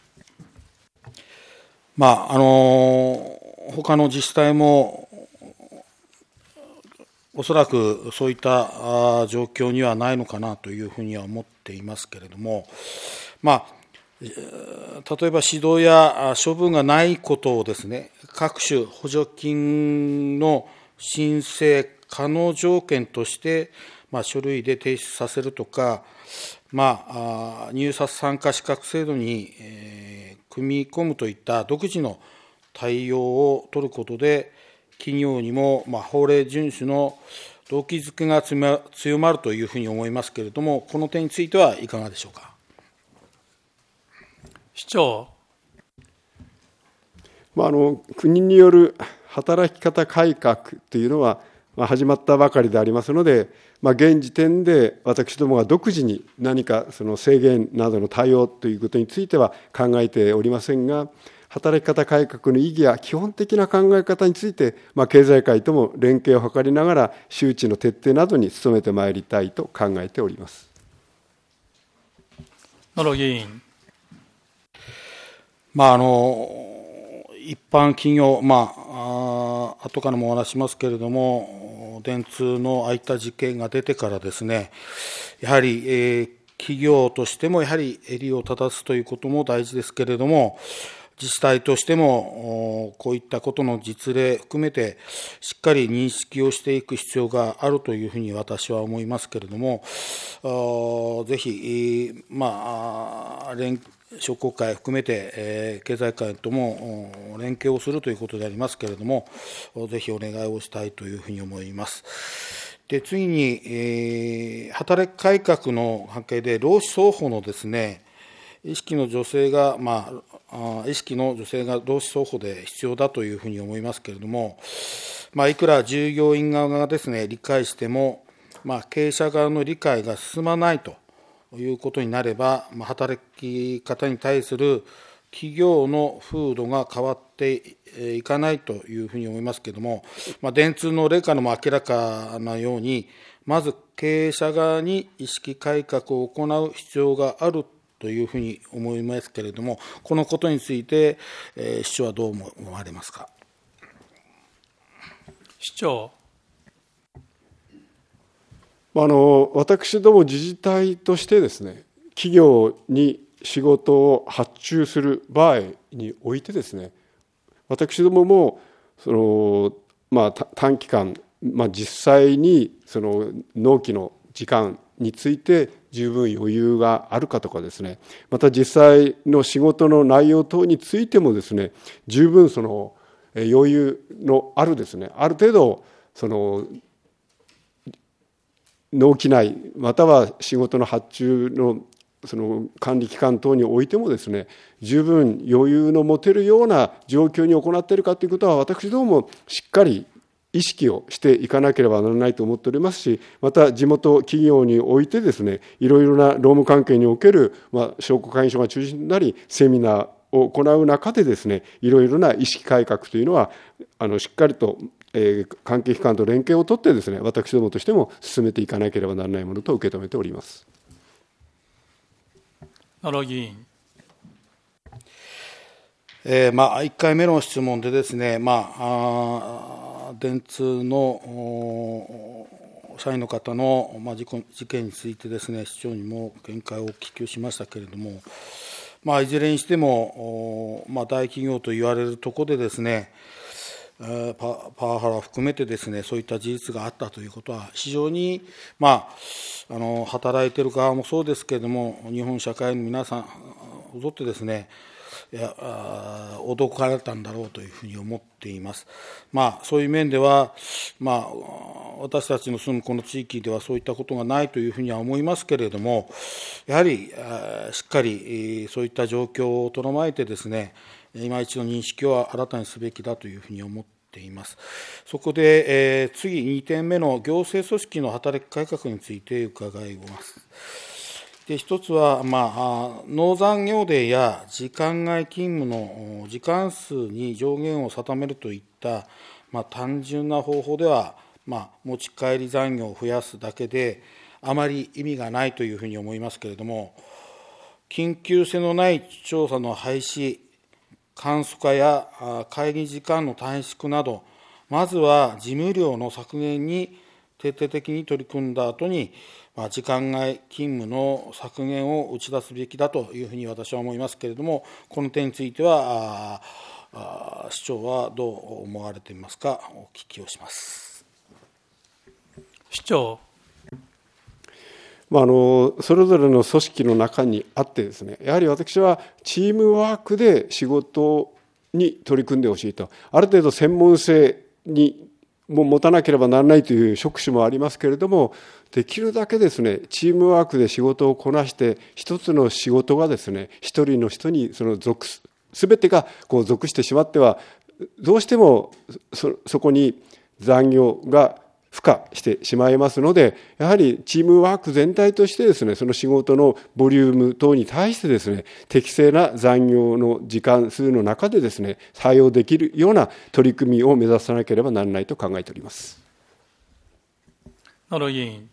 まああの他の自治体もおそらくそういった状況にはないのかなというふうには思っていますけれども、まあ、例えば指導や処分がないことをですね、各種補助金の申請可能条件として、まあ、書類で提出させるとか、まあ、入札参加資格制度に、えー、組み込むといった独自の対応を取ることで、企業にも、まあ、法令遵守の動機づけが強まるというふうに思いますけれども、この点についてはいかがでしょうか。 市長。 まあ、あの国による働き方改革というのは、まあ、始まったばかりでありますので、まあ、現時点で私どもが独自に何かその制限などの対応ということについては考えておりませんが、働き方改革の意義や基本的な考え方について、まあ、経済界とも連携を図りながら周知の徹底などに努めてまいりたいと考えております。 野呂議員。 まあ、あの一般企業、まあ、あ後からもお話しますけれども、電通のああいった事件が出てからですね、やはり、えー、企業としてもやはり襟を正すということも大事ですけれども、自治体としてもこういったことの実例含めてしっかり認識をしていく必要があるというふうに私は思いますけれども、ぜひ、まあ、連商工会含めて、えー、経済界とも連携をするということでありますけれども、ぜひお願いをしたいというふうに思います。で、次に、えー、働き改革の関係で、労使双方のですね、意識の女性が、まあ、意識の女性が労使双方で必要だというふうに思いますけれども、まあ、いくら従業員側がですね、理解しても、まあ、経営者側の理解が進まないということになれば、まあ、働き方に対する企業の風土が変わっていかないというふうに思いますけれども、まあ、電通の例からも明らかなように、まず経営者側に意識改革を行う必要があるというふうに思いますけれども、このことについて、えー、市長はどう思われますか。 市長。 あの私ども自治体としてですね、企業に仕事を発注する場合においてですね、私どももその、まあ、短期間、まあ、実際にその納期の時間について十分余裕があるかとかですね、また実際の仕事の内容等についてもですね、十分その余裕のあるですね、ある程度その納期内または仕事の発注のその管理機関等においてもですね、十分余裕の持てるような状況に行っているかということは、私どももしっかり意識をしていかなければならないと思っておりますし、また地元企業においてですね、いろいろな労務関係における、まあ、商工会議所が中心となりセミナーを行う中でですね、いろいろな意識改革というのはあのしっかりと、えー、関係機関と連携を取ってですね、私どもとしても進めていかなければならないものと受け止めております。 野呂議員。 えーまあ、いっかいめの質問でですね、まあ、あ電通の社員の方の、まあ、事故事件についてですね、市長にも見解をお聞きをしましたけれども、まあ、いずれにしても、まあ、大企業と言われるところでですね、パ, パワハラを含めてですね、そういった事実があったということは、非常に、まあ、あの働いている側もそうですけれども、日本社会の皆さんをとってですね、いや驚かれたんだろうというふうに思っています。まあ、そういう面では、まあ、私たちの住むこの地域ではそういったことがないというふうには思いますけれども、やはりしっかりそういった状況をとどまえてですね、今一度認識を新たにすべきだというふうに思っています。そこで、えー、次にてんめの行政組織の働き改革について伺います。で一つは、まあ、農残業デーや時間外勤務の時間数に上限を定めるといった、まあ、単純な方法では、まあ、持ち帰り残業を増やすだけであまり意味がないというふうに思いますけれども、緊急性のない調査の廃止、簡素化や会議時間の短縮など、まずは事務量の削減に徹底的に取り組んだ後に、まあ、時間外勤務の削減を打ち出すべきだというふうに私は思いますけれども、この点については、ああ市長はどう思われていますか、お聞きをします。 市長。 まあ、あのそれぞれの組織の中にあってですね、やはり私はチームワークで仕事に取り組んでほしいと、ある程度専門性にも持たなければならないという職種もありますけれども、できるだけですね、チームワークで仕事をこなして、一つの仕事がですね、一人の人にその属す、すべてがこう属してしまっては、どうしても そ, そこに残業が付加してしまいますので、やはりチームワーク全体としてですね、その仕事のボリューム等に対してですね、適正な残業の時間数の中でですね、採用できるような取り組みを目指さなければならないと考えております。 野呂議員。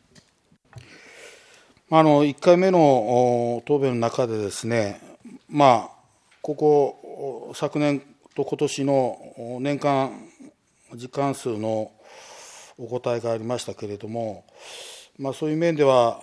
あのいっかいめの答弁の中でですね、まあ、ここ昨年と今年の年間時間数のお答えがありましたけれども、まあ、そういう面では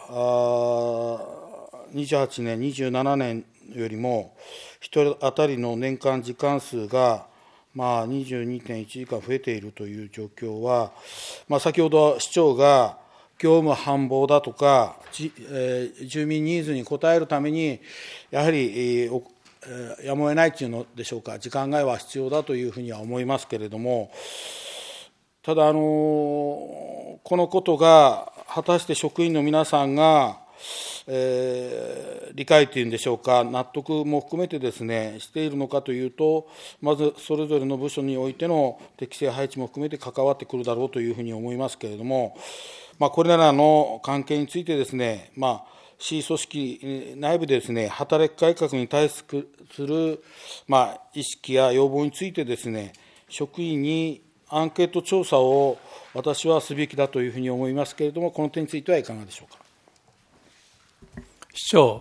にじゅうはちねん、にじゅうななねんよりもひとり当たりの年間時間数がまあ にじゅうにてんいちじかん増えているという状況は、まあ、先ほど市長が業務繁忙だとか、えー、住民ニーズに応えるためにやはり、えーやむを得ないというのでしょうか、時間外は必要だというふうには思いますけれども、ただ、あのこのことが果たして職員の皆さんが、えー、理解というんでしょうか、納得も含めてですね、しているのかというと、まずそれぞれの部署においての適正配置も含めて関わってくるだろうというふうに思いますけれども、まあ、これらの関係についてですね、まあ市組織内部でですね、働き改革に対する、まあ、意識や要望についてですね、職員にアンケート調査を私はすべきだというふうに思いますけれども、この点についてはいかがでしょうか。 市長。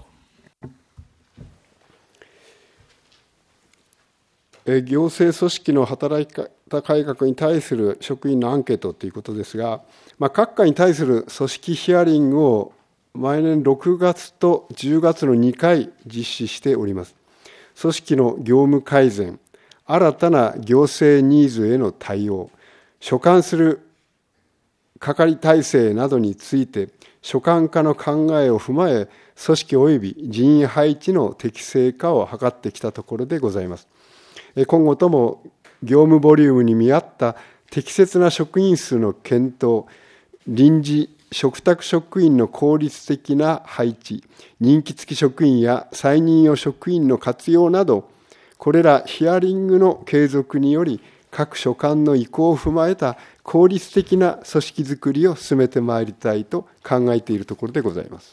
行政組織の働き方改革に対する職員のアンケートということですが、まあ、各課に対する組織ヒアリングを毎年ろくがつとじゅうがつのにかい実施しております。組織の業務改善、新たな行政ニーズへの対応、所管する係体制などについて、所管課の考えを踏まえ、組織及び人員配置の適正化を図ってきたところでございます。今後とも業務ボリュームに見合った適切な職員数の検討、臨時嘱託職員の効率的な配置、任期付き職員や再任用職員の活用など、これらヒアリングの継続により、各所管の意向を踏まえた効率的な組織づくりを進めてまいりたいと考えているところでございます。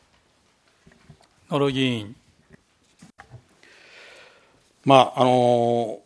野呂議員。 まああの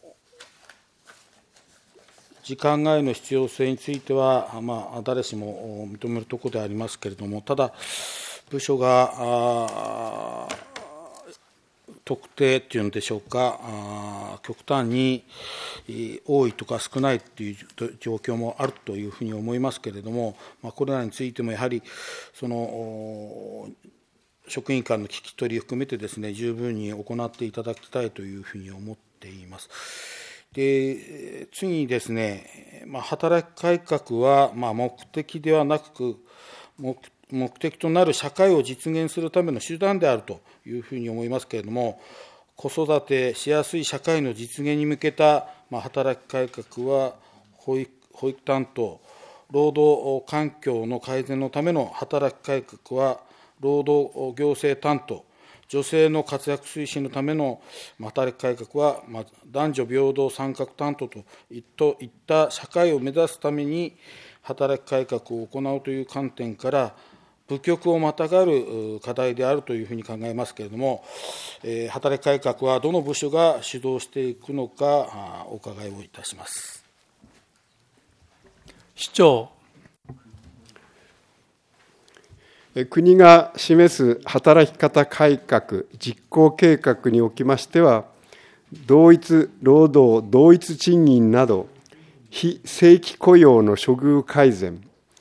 時間外の必要性については、まあ、誰しも認めるところでありますけれども、ただ、部署が特定というんでしょうか、極端に多いとか少ないという状況もあるというふうに思いますけれども、まあ、これらについてもやはり、その職員間の聞き取りを含めてですね、十分に行っていただきたいというふうに思っています。で次にですね、まあ、働き改革は、まあ、目的ではなく目、目的となる社会を実現するための手段であるというふうに思いますけれども、子育てしやすい社会の実現に向けた、まあ、働き改革は保育、保育担当、労働環境の改善のための働き改革は労働行政担当、女性の活躍推進のための働き改革は、まあ、男女平等参画担当といった社会を目指すために働き改革を行うという観点から、部局をまたがる課題であるというふうに考えますけれども、えー、働き改革はどの部署が主導していくのか、お伺いをいたします。 市長。 国が示す働き方改革実行計画におきましては、同一労働同一賃金など非正規雇用の処遇改善、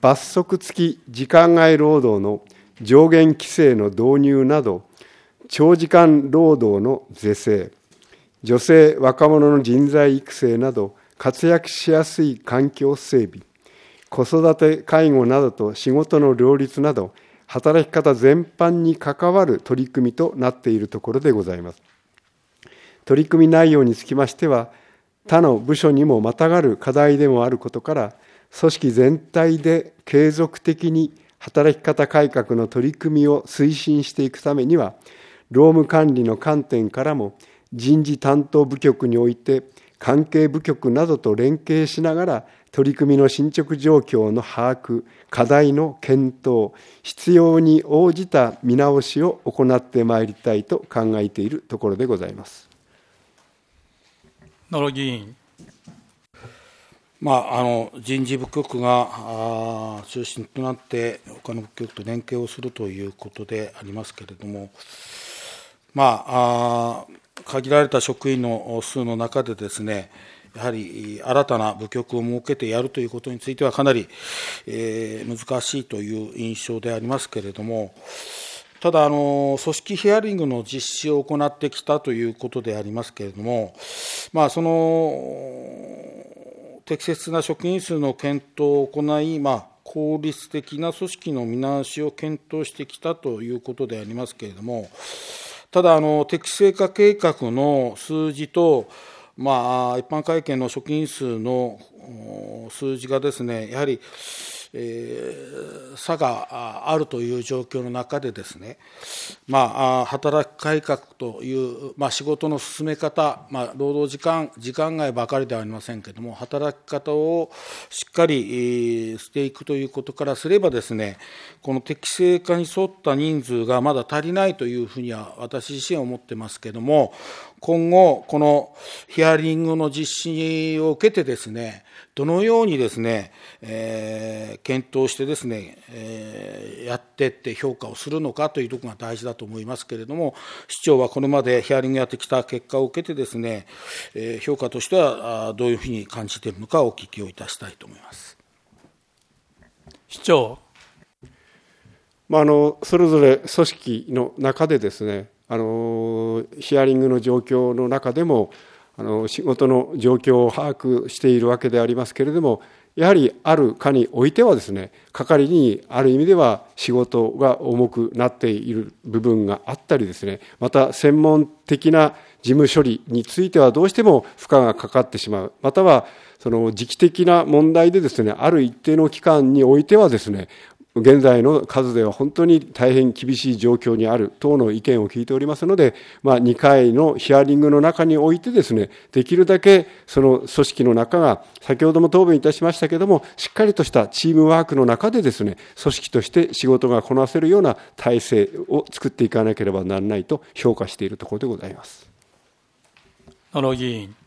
罰則付き時間外労働の上限規制の導入など、長時間労働の是正、女性・若者の人材育成など、活躍しやすい環境整備、子育て介護などと仕事の両立など、働き方全般に関わる取り組みとなっているところでございます。取り組み内容につきましては、他の部署にもまたがる課題でもあることから、組織全体で継続的に働き方改革の取り組みを推進していくためには、労務管理の観点からも、人事担当部局において、関係部局などと連携しながら、取り組みの進捗状況の把握、課題の検討、必要に応じた見直しを行ってまいりたいと考えているところでございます。 野呂議員。 まあ、あの人事部局があ中心となって、他の部局と連携をするということでありますけれども、まあ、あ限られた職員の数の中でですね、やはり新たな部局を設けてやるということについては、かなり、えー、難しいという印象でありますけれども、ただあの、組織ヒアリングの実施を行ってきたということでありますけれども、まあ、その適切な職員数の検討を行い、まあ、効率的な組織の見直しを検討してきたということでありますけれども、ただあの、適正化計画の数字と、まあ、一般会計の職員数の数字がですね、やはり、えー、差があるという状況の中でですね、まあ、働き改革という、まあ、仕事の進め方、まあ、労働時間、時間外ばかりではありませんけれども、働き方をしっかりしていくということからすればですね、この適正化に沿った人数がまだ足りないというふうには私自身は思ってますけれども、今後、このヒアリングの実施を受けてですね、どのようにですね、えー、検討してですね、えー、やっていって評価をするのかというところが大事だと思いますけれども、市長はこれまでヒアリングやってきた結果を受けてですね、えー、評価としてはどういうふうに感じているのかお聞きをいたしたいと思います。 市長。 まあ、あのそれぞれ組織の中でですね、あのヒアリングの状況の中でもあの仕事の状況を把握しているわけでありますけれども、やはりある課においてはですね、係にある意味では仕事が重くなっている部分があったりですね、また専門的な事務処理についてはどうしても負荷がかかってしまう、またはその時期的な問題でですね、ある一定の期間においてはですね、現在の数では本当に大変厳しい状況にある等の意見を聞いておりますので、まあ、にかいのヒアリングの中においてですね、できるだけその組織の中が、先ほども答弁いたしましたけれども、しっかりとしたチームワークの中でですね、組織として仕事がこなせるような体制を作っていかなければならないと評価しているところでございます。 野呂議員。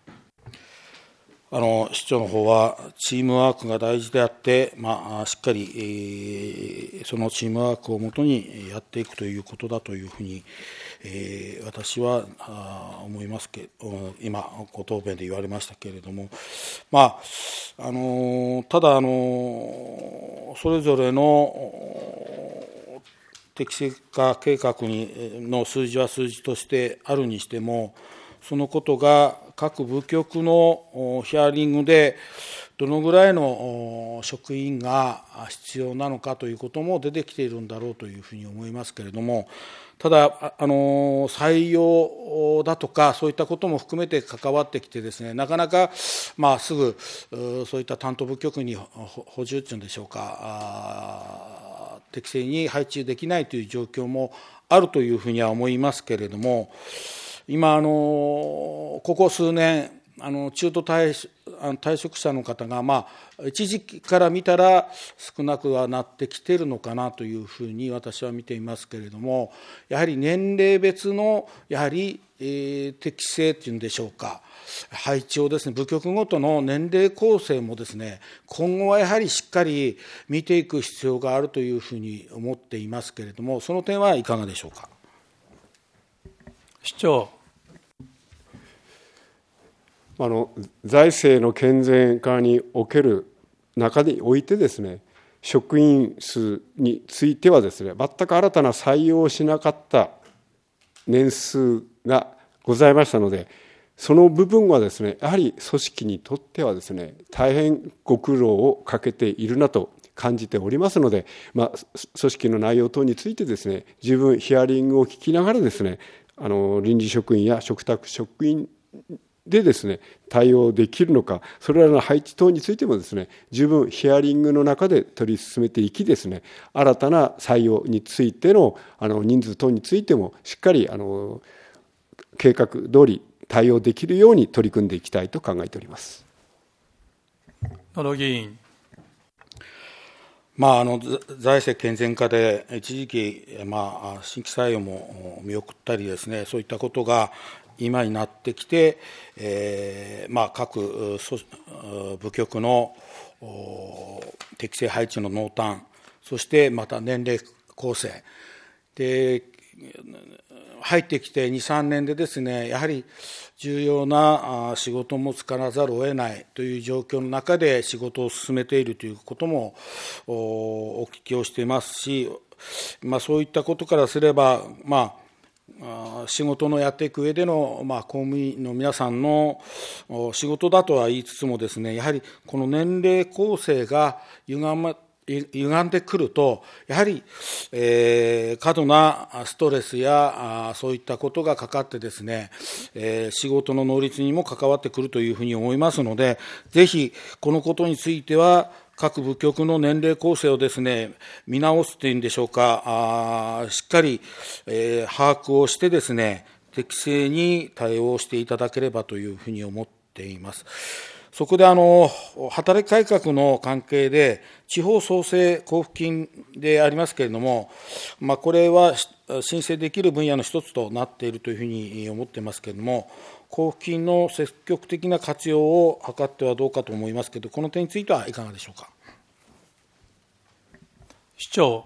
あの市長の方はチームワークが大事であって、まあ、しっかり、えー、そのチームワークをもとにやっていくということだというふうに、えー、私はあ思いますけど、今ご答弁で言われましたけれども、まああのただあのそれぞれの適正化計画にの数字は数字としてあるにしても、そのことが各部局のヒアリングでどのぐらいの職員が必要なのかということも出てきているんだろうというふうに思いますけれども、ただあの採用だとかそういったことも含めて関わってきてですね、なかなか、まあ、すぐそういった担当部局に補充というんでしょうか、適正に配置できないという状況もあるというふうには思いますけれども、今あのここ数年あの中途退退職者の方が、まあ、一時期から見たら少なくはなってきているのかなというふうに私は見ていますけれども、やはり年齢別のやはり、えー、適正というんでしょうか、配置をですね、部局ごとの年齢構成もですね、今後はやはりしっかり見ていく必要があるというふうに思っていますけれども、その点はいかがでしょうか。 市長。 あの財政の健全化における中においてですね、 職員数についてはですね、全く新たな採用をしなかった年数がございましたので、その部分はですね、やはり組織にとってはですね、大変ご苦労をかけているなと感じておりますので、まあ、組織の内容等についてですね、十分ヒアリングを聞きながらですね、あの臨時職員や嘱託職員でですね、対応できるのか、それらの配置等についてもですね、十分ヒアリングの中で取り進めていきですね、新たな採用についてのあの人数等についてもしっかりあの計画通り対応できるように取り組んでいきたいと考えております。 野呂議員。 まあ、あの財政健全化で一時期、まあ、新規採用も見送ったりですね、そういったことが今になってきて、えーまあ、各部局の適正配置の濃淡、そしてまた年齢構成で入ってきてに、さんねんでですね、やはり重要な仕事もつからざるを得ないという状況の中で仕事を進めているということもお聞きをしていますし、まあ、そういったことからすれば、まあ、仕事のやっていく上での、まあ、公務員の皆さんの仕事だとは言いつつもですね、やはりこの年齢構成が歪ま歪んでくると、やはり、えー、過度なストレスやあそういったことがかかってですね、えー、仕事の能率にも関わってくるというふうに思いますので、ぜひこのことについては各部局の年齢構成をですね、見直すというんでしょうか、あしっかり、えー、把握をしてですね、適正に対応していただければというふうに思っています。そこであの働き改革の関係で、地方創生交付金でありますけれども、まあ、これは申請できる分野の一つとなっているというふうに思っていますけれども、交付金の積極的な活用を図ってはどうかと思いますけれど、この点についてはいかがでしょうか。 市長。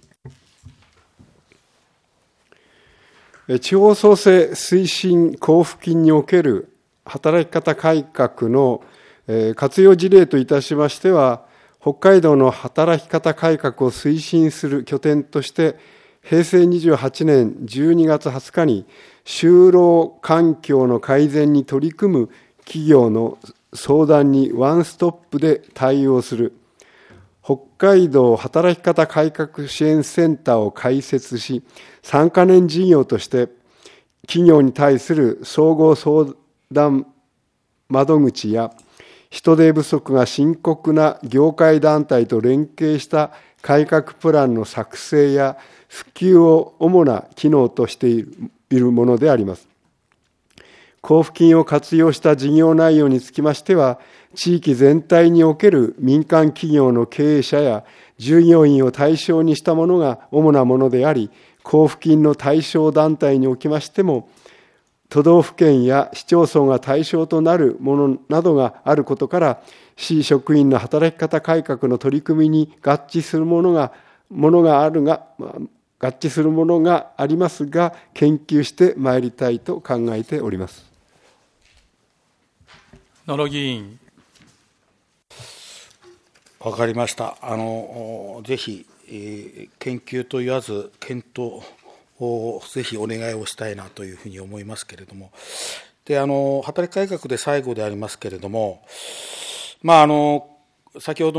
地方創生推進交付金における働き方改革の活用事例といたしましては、北海道の働き方改革を推進する拠点として、へいせいにじゅうはちねんじゅうにがつはつかに就労環境の改善に取り組む企業の相談にワンストップで対応する北海道働き方改革支援センターを開設し、さんかねん事業として企業に対する総合相談窓口や人手不足が深刻な業界団体と連携した改革プランの作成や普及を主な機能としているものであります。交付金を活用した事業内容につきましては、地域全体における民間企業の経営者や従業員を対象にしたものが主なものであり、交付金の対象団体におきましても、都道府県や市町村が対象となるものなどがあることから、市職員の働き方改革の取り組みに合致するものが、ものがあるが、合致するものがありますが、研究してまいりたいと考えております。 野呂議員。 わかりました。あのぜひ、えー、研究と言わず検討をぜひお願いをしたいなというふうに思いますけれども、であの働き改革で最後でありますけれども、まああの先ほど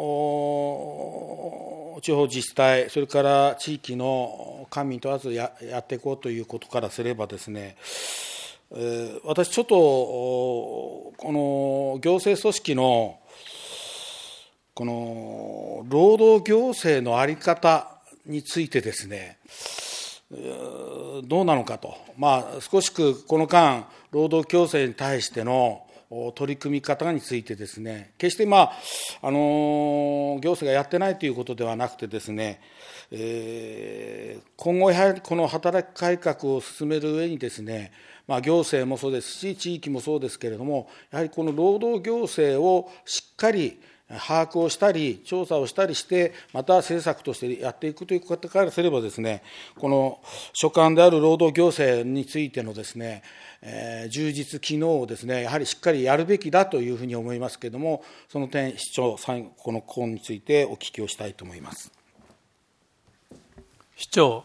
も地方自治体、それから地域の官民問わず や, やっていこうということからすればですね、えー、私ちょっとこの行政組織のこの労働行政の在り方についてですね、どうなのかと、まあ、少しくこの間、労働共生に対しての取り組み方についてですね、決して、まああの行政がやってないということではなくてですね、えー、今後やはりこの働き改革を進める上にですね、まあ、行政もそうですし、地域もそうですけれども、やはりこの労働行政をしっかり把握をしたり、調査をしたりして、また政策としてやっていくということからすればですね、この所管である労働行政についてのですね、えー、充実、機能をですね、やはりしっかりやるべきだというふうに思いますけれども、その点、市長、この項についてお聞きをしたいと思います。 市長。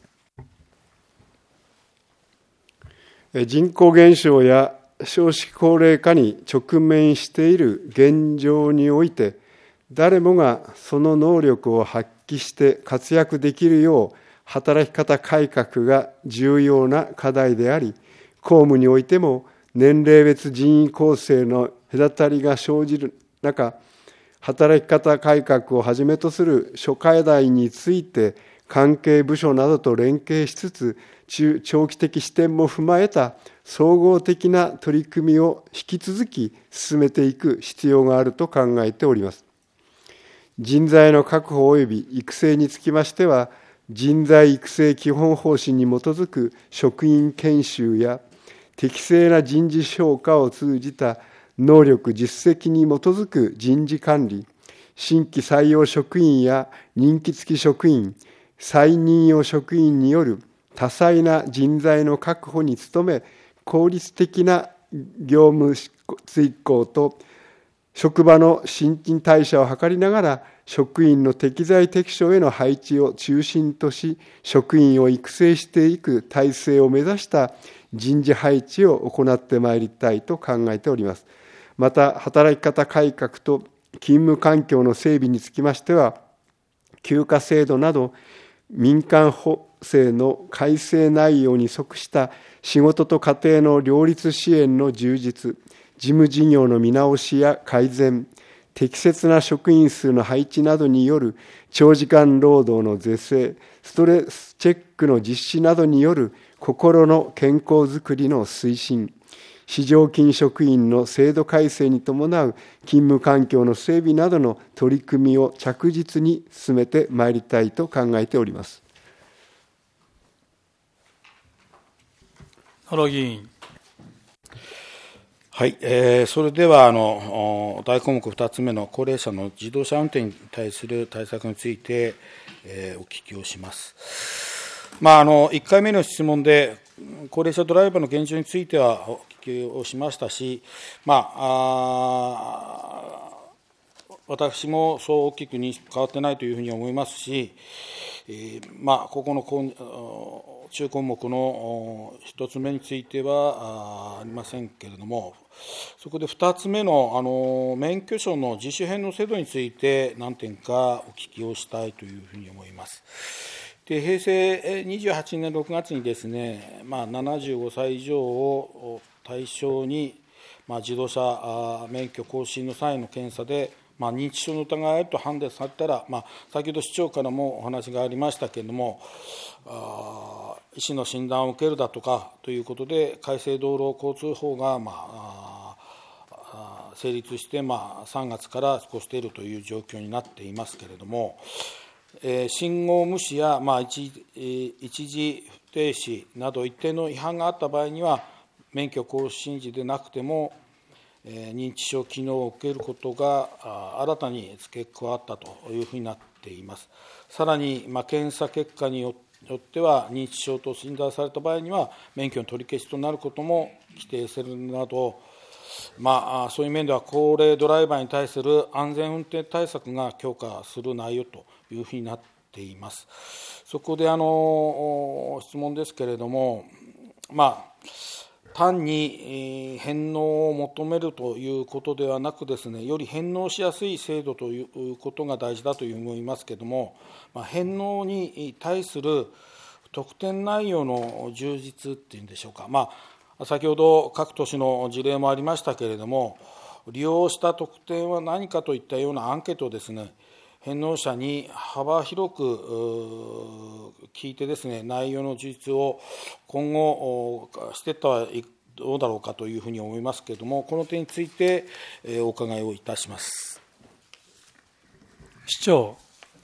人口減少や少子高齢化に直面している現状において、誰もがその能力を発揮して活躍できるよう、働き方改革が重要な課題であり、公務においても年齢別人員構成の隔たりが生じる中、働き方改革をはじめとする諸課題について、関係部署などと連携しつつ、中長期的視点も踏まえた総合的な取り組みを引き続き進めていく必要があると考えております。人材の確保及び育成につきましては、人材育成基本方針に基づく職員研修や適正な人事評価を通じた能力実績に基づく人事管理、新規採用職員や任期付き職員、再任用職員による多彩な人材の確保に努め、効率的な業務遂行と職場の新陳代謝を図りながら、職員の適材適所への配置を中心とし、職員を育成していく体制を目指した人事配置を行ってまいりたいと考えております。また、働き方改革と勤務環境の整備につきましては、休暇制度など民間法制の改正内容に即した仕事と家庭の両立支援の充実、事務事業の見直しや改善、適切な職員数の配置などによる長時間労働の是正、ストレスチェックの実施などによる心の健康づくりの推進、非常勤職員の制度改正に伴う勤務環境の整備などの取り組みを着実に進めてまいりたいと考えております。 野呂議員。 はい、えー、それではあの大項目ふたつめの高齢者の自動車運転に対する対策について、えー、お聞きをします。まあ、あのいっかいめの質問で、高齢者ドライバーの現状についてはお聞きをしましたし、まあ、あ私もそう大きく認識変わってないというふうに思いますし、えーまあ、ここの中項目の一つ目については あ, ありませんけれども、そこで二つ目 の, あの免許証の自主返納制度について何点かお聞きをしたいというふうに思います。で、平成にじゅうはちねんろくがつにですね、まあ、ななじゅうごさい以上を対象に、まあ、自動車免許更新の際の検査で、まあ、認知症の疑いがあると判断されたら、まあ、先ほど市長からもお話がありましたけれども、あ医師の診断を受けるだとかということで、改正道路交通法が、まあ、あ成立して、まあ、さんがつから施行しているという状況になっていますけれども、えー、信号無視や、まあ、一, 一時停止など一定の違反があった場合には、免許更新時でなくても、えー、認知症機能を受けることが新たに付け加わったというふうになっています。さらに、まあ、検査結果によっては、認知症と診断された場合には、免許の取り消しとなることも規定するなど、まあ、そういう面では、高齢ドライバーに対する安全運転対策が強化する内容というふうになっています。そこであの質問ですけれども、まあ、単に返納を求めるということではなくですね、より返納しやすい制度ということが大事だと思いますけれども、まあ、返納に対する特典内容の充実っていうんでしょうか、まあ、先ほど各都市の事例もありましたけれども、利用した特典は何かといったようなアンケートをですね、返納者に幅広く聞いてですね、内容の充実を今後していったらどうだろうかというふうに思いますけれども、この点についてお伺いをいたします。 市長。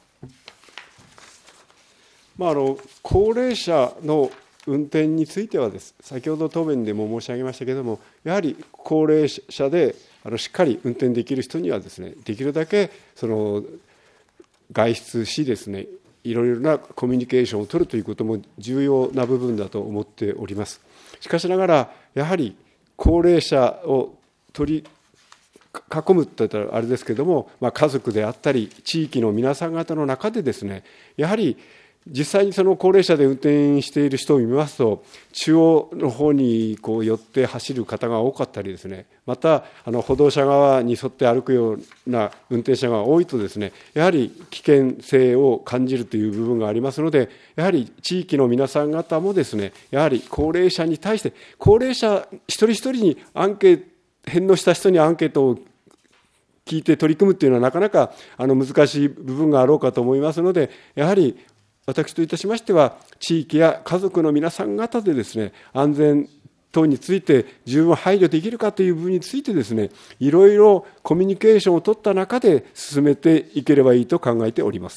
まあ、あの高齢者の運転についてはです、先ほど答弁でも申し上げましたけれども、やはり高齢者であのしっかり運転できる人にはですね、できるだけその外出しですね、いろいろなコミュニケーションを取るということも重要な部分だと思っております。しかしながら、やはり高齢者を取り囲むといったらあれですけれども、まあ、家族であったり、地域の皆さん方の中でですね、やはり実際にその高齢者で運転している人を見ますと、中央の方にこう寄って走る方が多かったりですね、またあの歩道者側に沿って歩くような運転者が多いとですね、やはり危険性を感じるという部分がありますので、やはり地域の皆さん方もですね、やはり高齢者に対して、高齢者一人一人にアンケート、返納した人にアンケートを聞いて取り組むというのはなかなかあの難しい部分があろうかと思いますので、やはり私といたしましては、地域や家族の皆さん方でですね、安全等について十分配慮できるかという部分についてですね、いろいろコミュニケーションを取った中で進めていければいいと考えております。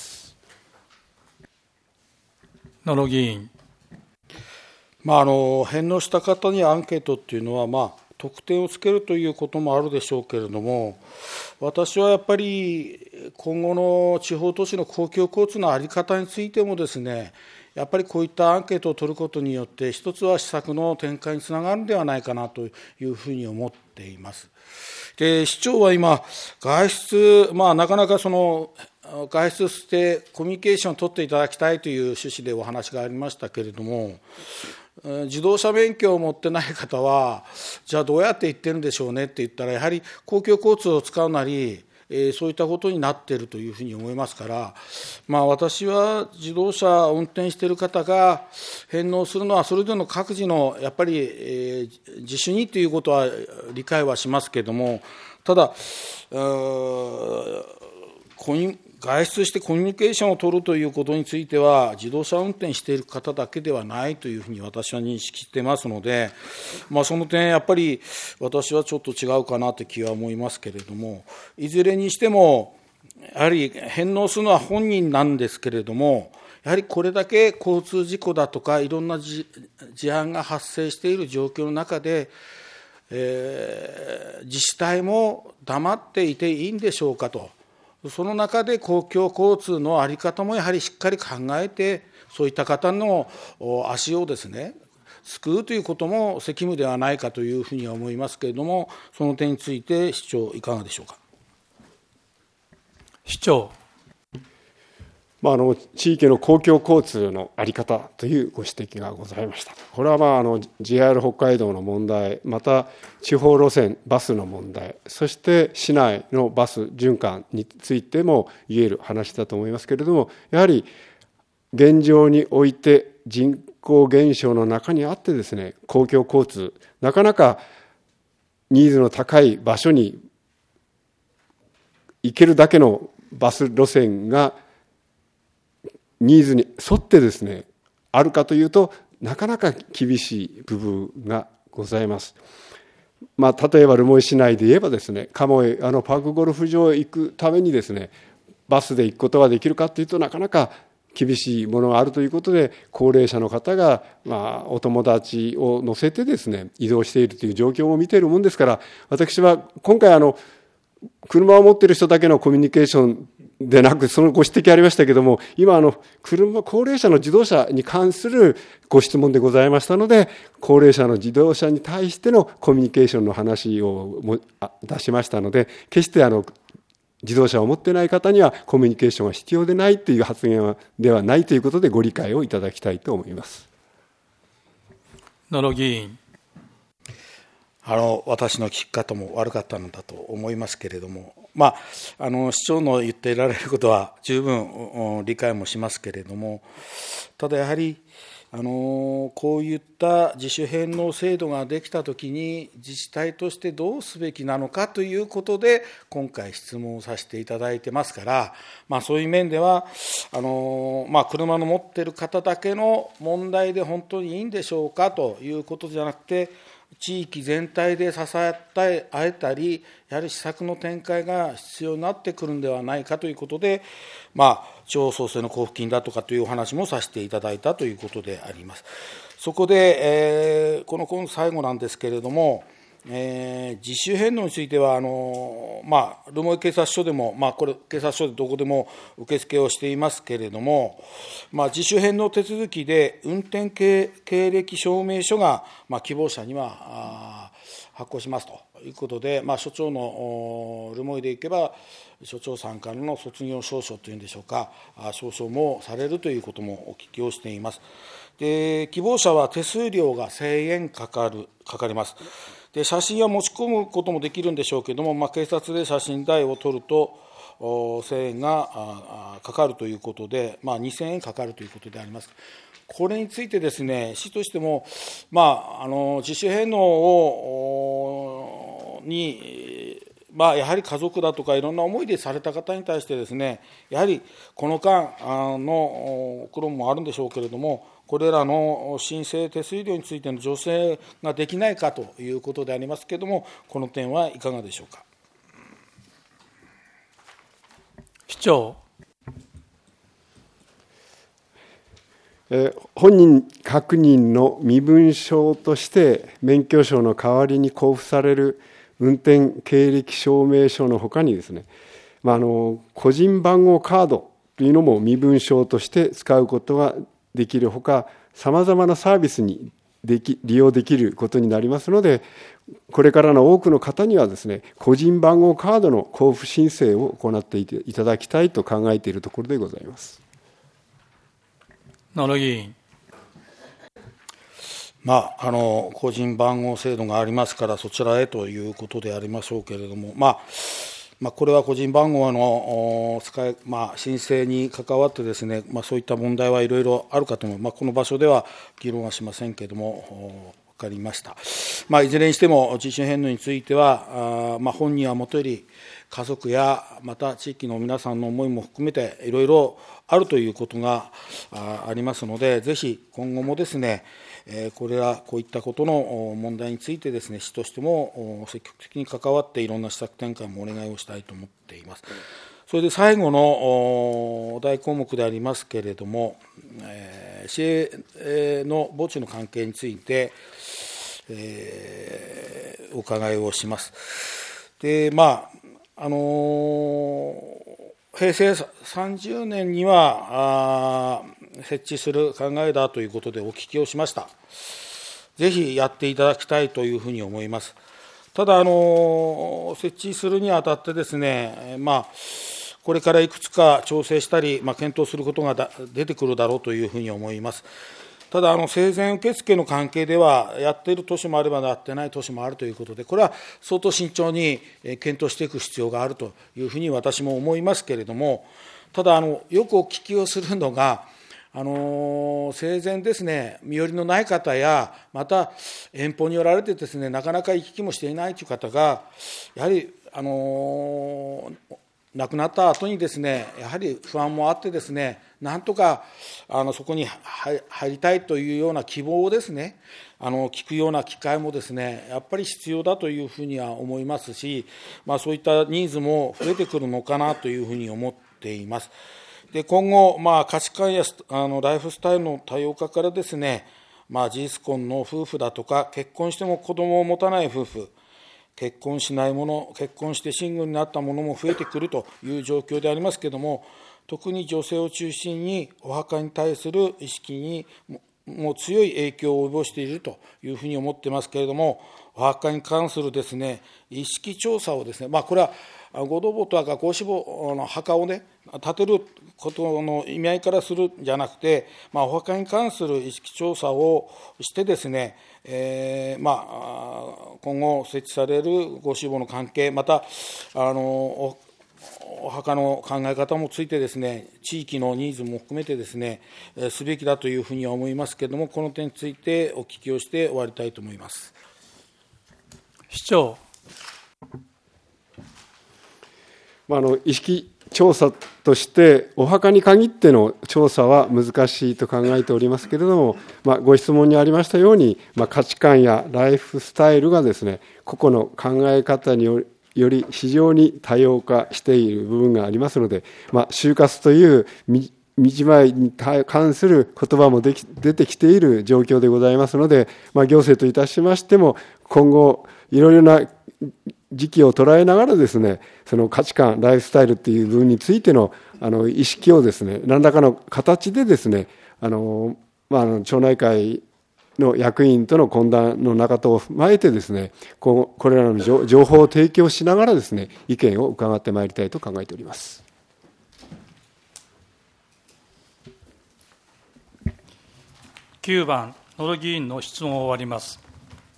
野呂議員。 まあ、あの返納した方にアンケートっていうのは、まあ、特典をつけるということもあるでしょうけれども、私はやっぱり今後の地方都市の公共交通の在り方についてもですね、やっぱりこういったアンケートを取ることによって、一つは施策の展開につながるんではないかなというふうに思っています。で、市長は今、外出、まあ、なかなかその外出してコミュニケーションを取っていただきたいという趣旨でお話がありましたけれども、自動車免許を持ってない方は、じゃあどうやって行ってるんでしょうねって言ったら、やはり公共交通を使うなり、えー、そういったことになっているというふうに思いますから、まあ、私は自動車を運転している方が返納するのは、それぞれの各自のやっぱり、えー、自主にということは理解はしますけれども、ただ、コミュ外出してコミュニケーションを取るということについては、自動車運転している方だけではないというふうに私は認識していますので、まあ、その点、やっぱり私はちょっと違うかなという気は思いますけれども、いずれにしても、やはり返納するのは本人なんですけれども、やはりこれだけ交通事故だとか、いろんな事案が発生している状況の中で、えー、自治体も黙っていていいんでしょうかと。その中で公共交通の在り方もやはりしっかり考えて、そういった方の足をですね、救うということも責務ではないかというふうには思いますけれども、その点について市長、いかがでしょうか。 市長。 まあ、あの地域の公共交通の在り方というご指摘がございました。これは、まあ、あの ジェイアール 北海道の問題、また地方路線バスの問題、そして市内のバス循環についても言える話だと思いますけれども、やはり現状において人口減少の中にあってですね、公共交通、なかなかニーズの高い場所に行けるだけのバス路線がニーズに沿ってですね、あるかというと、なかなか厳しい部分がございます。まあ、例えば留萌市内で言えばですね、鴨へあのパークゴルフ場へ行くためにですね、バスで行くことができるかというと、なかなか厳しいものがあるということで、高齢者の方が、まあ、お友達を乗せてですね、移動しているという状況も見ているもんですから、私は今回あの車を持っている人だけのコミュニケーションでなく、そのご指摘ありましたけれども、今あの車、高齢者の自動車に関するご質問でございましたので、高齢者の自動車に対してのコミュニケーションの話をも出しましたので、決してあの自動車を持っていない方にはコミュニケーションが必要でないという発言ではないということで、ご理解をいただきたいと思います。 野呂議員。 あの私の聞き方も悪かったのだと思いますけれども、まあ、あの市長の言っていられることは十分理解もしますけれども、ただやはりあのこういった自主返納制度ができたときに、自治体としてどうすべきなのかということで、今回、質問をさせていただいてますから、まあ、そういう面では、あのまあ、車の持っている方だけの問題で本当にいいんでしょうかということじゃなくて、地域全体で支え合えたり、やはり施策の展開が必要になってくるんではないかということで、まあ、地方創生の交付金だとかというお話もさせていただいたということであります。そこで、えー、この今最後なんですけれども、 えー、自主返納については、あのまあ、留萌警察署でも、まあ、これ、警察署でどこでも受付をしていますけれども、まあ、自主返納手続きで運転経歴証明書が、まあ、希望者には発行しますということで、まあ、署長の留萌でいけば、署長さんからの卒業証書というんでしょうか、証書もされるということもお聞きをしています。で、希望者は手数料がせんえんかかる、かかります。で、写真は持ち込むこともできるんでしょうけれども、まあ、警察で写真台を取ると、せんえんがかかるということで、まあ、にせんえんかかるということであります。これについてですね、市としても、まあ、あの自主返納をに、まあ、やはり家族だとかいろんな思いでされた方に対してですね、やはりこの間の苦労もあるんでしょうけれども、これらの申請手数料についての助成ができないかということでありますけれども、この点はいかがでしょうか。 市長。 本人確認の身分証として免許証の代わりに交付される運転経歴証明書のほかにですね、まあ、あの個人番号カードというのも身分証として使うことができるほか、さまざまなサービスにでき利用できることになりますので、これからの多くの方にはですね、個人番号カードの交付申請を行っていただきたいと考えているところでございます。 野呂議員。 まあ、あの個人番号制度がありますから、そちらへということでありましょうけれども、まあまあ、これは個人番号の使い、まあ、申請に関わってですね、まあ、そういった問題はいろいろあるかと思う、まあ、この場所では議論はしませんけれども、分かりました。まあ、いずれにしても、自主返納については、あまあ、本人はもとより、家族やまた地域の皆さんの思いも含めて、いろいろあるということがありますので、ぜひ今後もですね、これら、こういったことの問題についてですね、市としても積極的に関わって、いろんな施策展開もお願いをしたいと思っています。それで最後の大項目でありますけれども、市営の墓地の関係について、えー、お伺いをします。で、まああのー、平成さんじゅうねんには設置する考えだということでお聞きをしました。ぜひやっていただきたいというふうに思います。ただ、あのー、設置するにあたってですね、まあ、これからいくつか調整したり、まあ、検討することが出てくるだろうというふうに思います。ただ、あの生前受付の関係では、やっている年もあればやってない年もあるということで、これは相当慎重に検討していく必要があるというふうに私も思いますけれども、ただ、あのよくお聞きをするのが、あの生前ですね、身寄りのない方や、また遠方におられてですね、なかなか行き来もしていないという方が、やはり、あの亡くなった後にですね、やはり不安もあってですね、なんとかあのそこに入りたいというような希望をですね、あの聞くような機会もですね、やっぱり必要だというふうには思いますし、まあ、そういったニーズも増えてくるのかなというふうに思っています。で、今後、まあ、価値観やあのライフスタイルの多様化からですね、まあ、事実婚の夫婦だとか、結婚しても子供を持たない夫婦、結婚しない者、結婚してシングルになった者も増えてくるという状況でありますけれども、特に女性を中心にお墓に対する意識にもう強い影響を及ぼしているというふうに思っていますけれども、お墓に関するですね、意識調査をですね、まあ、これはご同墓とかご死墓の墓をね、建てることの意味合いからするんじゃなくて、まあ、お墓に関する意識調査をしてですね、えーまあ、今後設置されるご死墓の関係、またあのおお墓の考え方もついてですね、地域のニーズも含めてですね、すべきだというふうには思いますけれども、この点についてお聞きをして終わりたいと思います。 市長。 あの意識調査として、お墓に限っての調査は難しいと考えておりますけれども、まあ、ご質問にありましたように、まあ、価値観やライフスタイルがですね、個々の考え方によりより非常に多様化している部分がありますので、まあ、終活という道前に関する言葉もでき出てきている状況でございますので、まあ、行政といたしましても、今後、 いろいろな時期を捉えながらですね、その価値観、ライフスタイルっていう部分についてのあの意識をですね、何らかの形でですね、あの、まあ、あの町内会の役員との懇談の中とを踏まえてですね、ここれらの情報を提供しながらですね、意見を伺ってまいりたいと考えております。 きゅうばん、野呂議員の質問を終わります。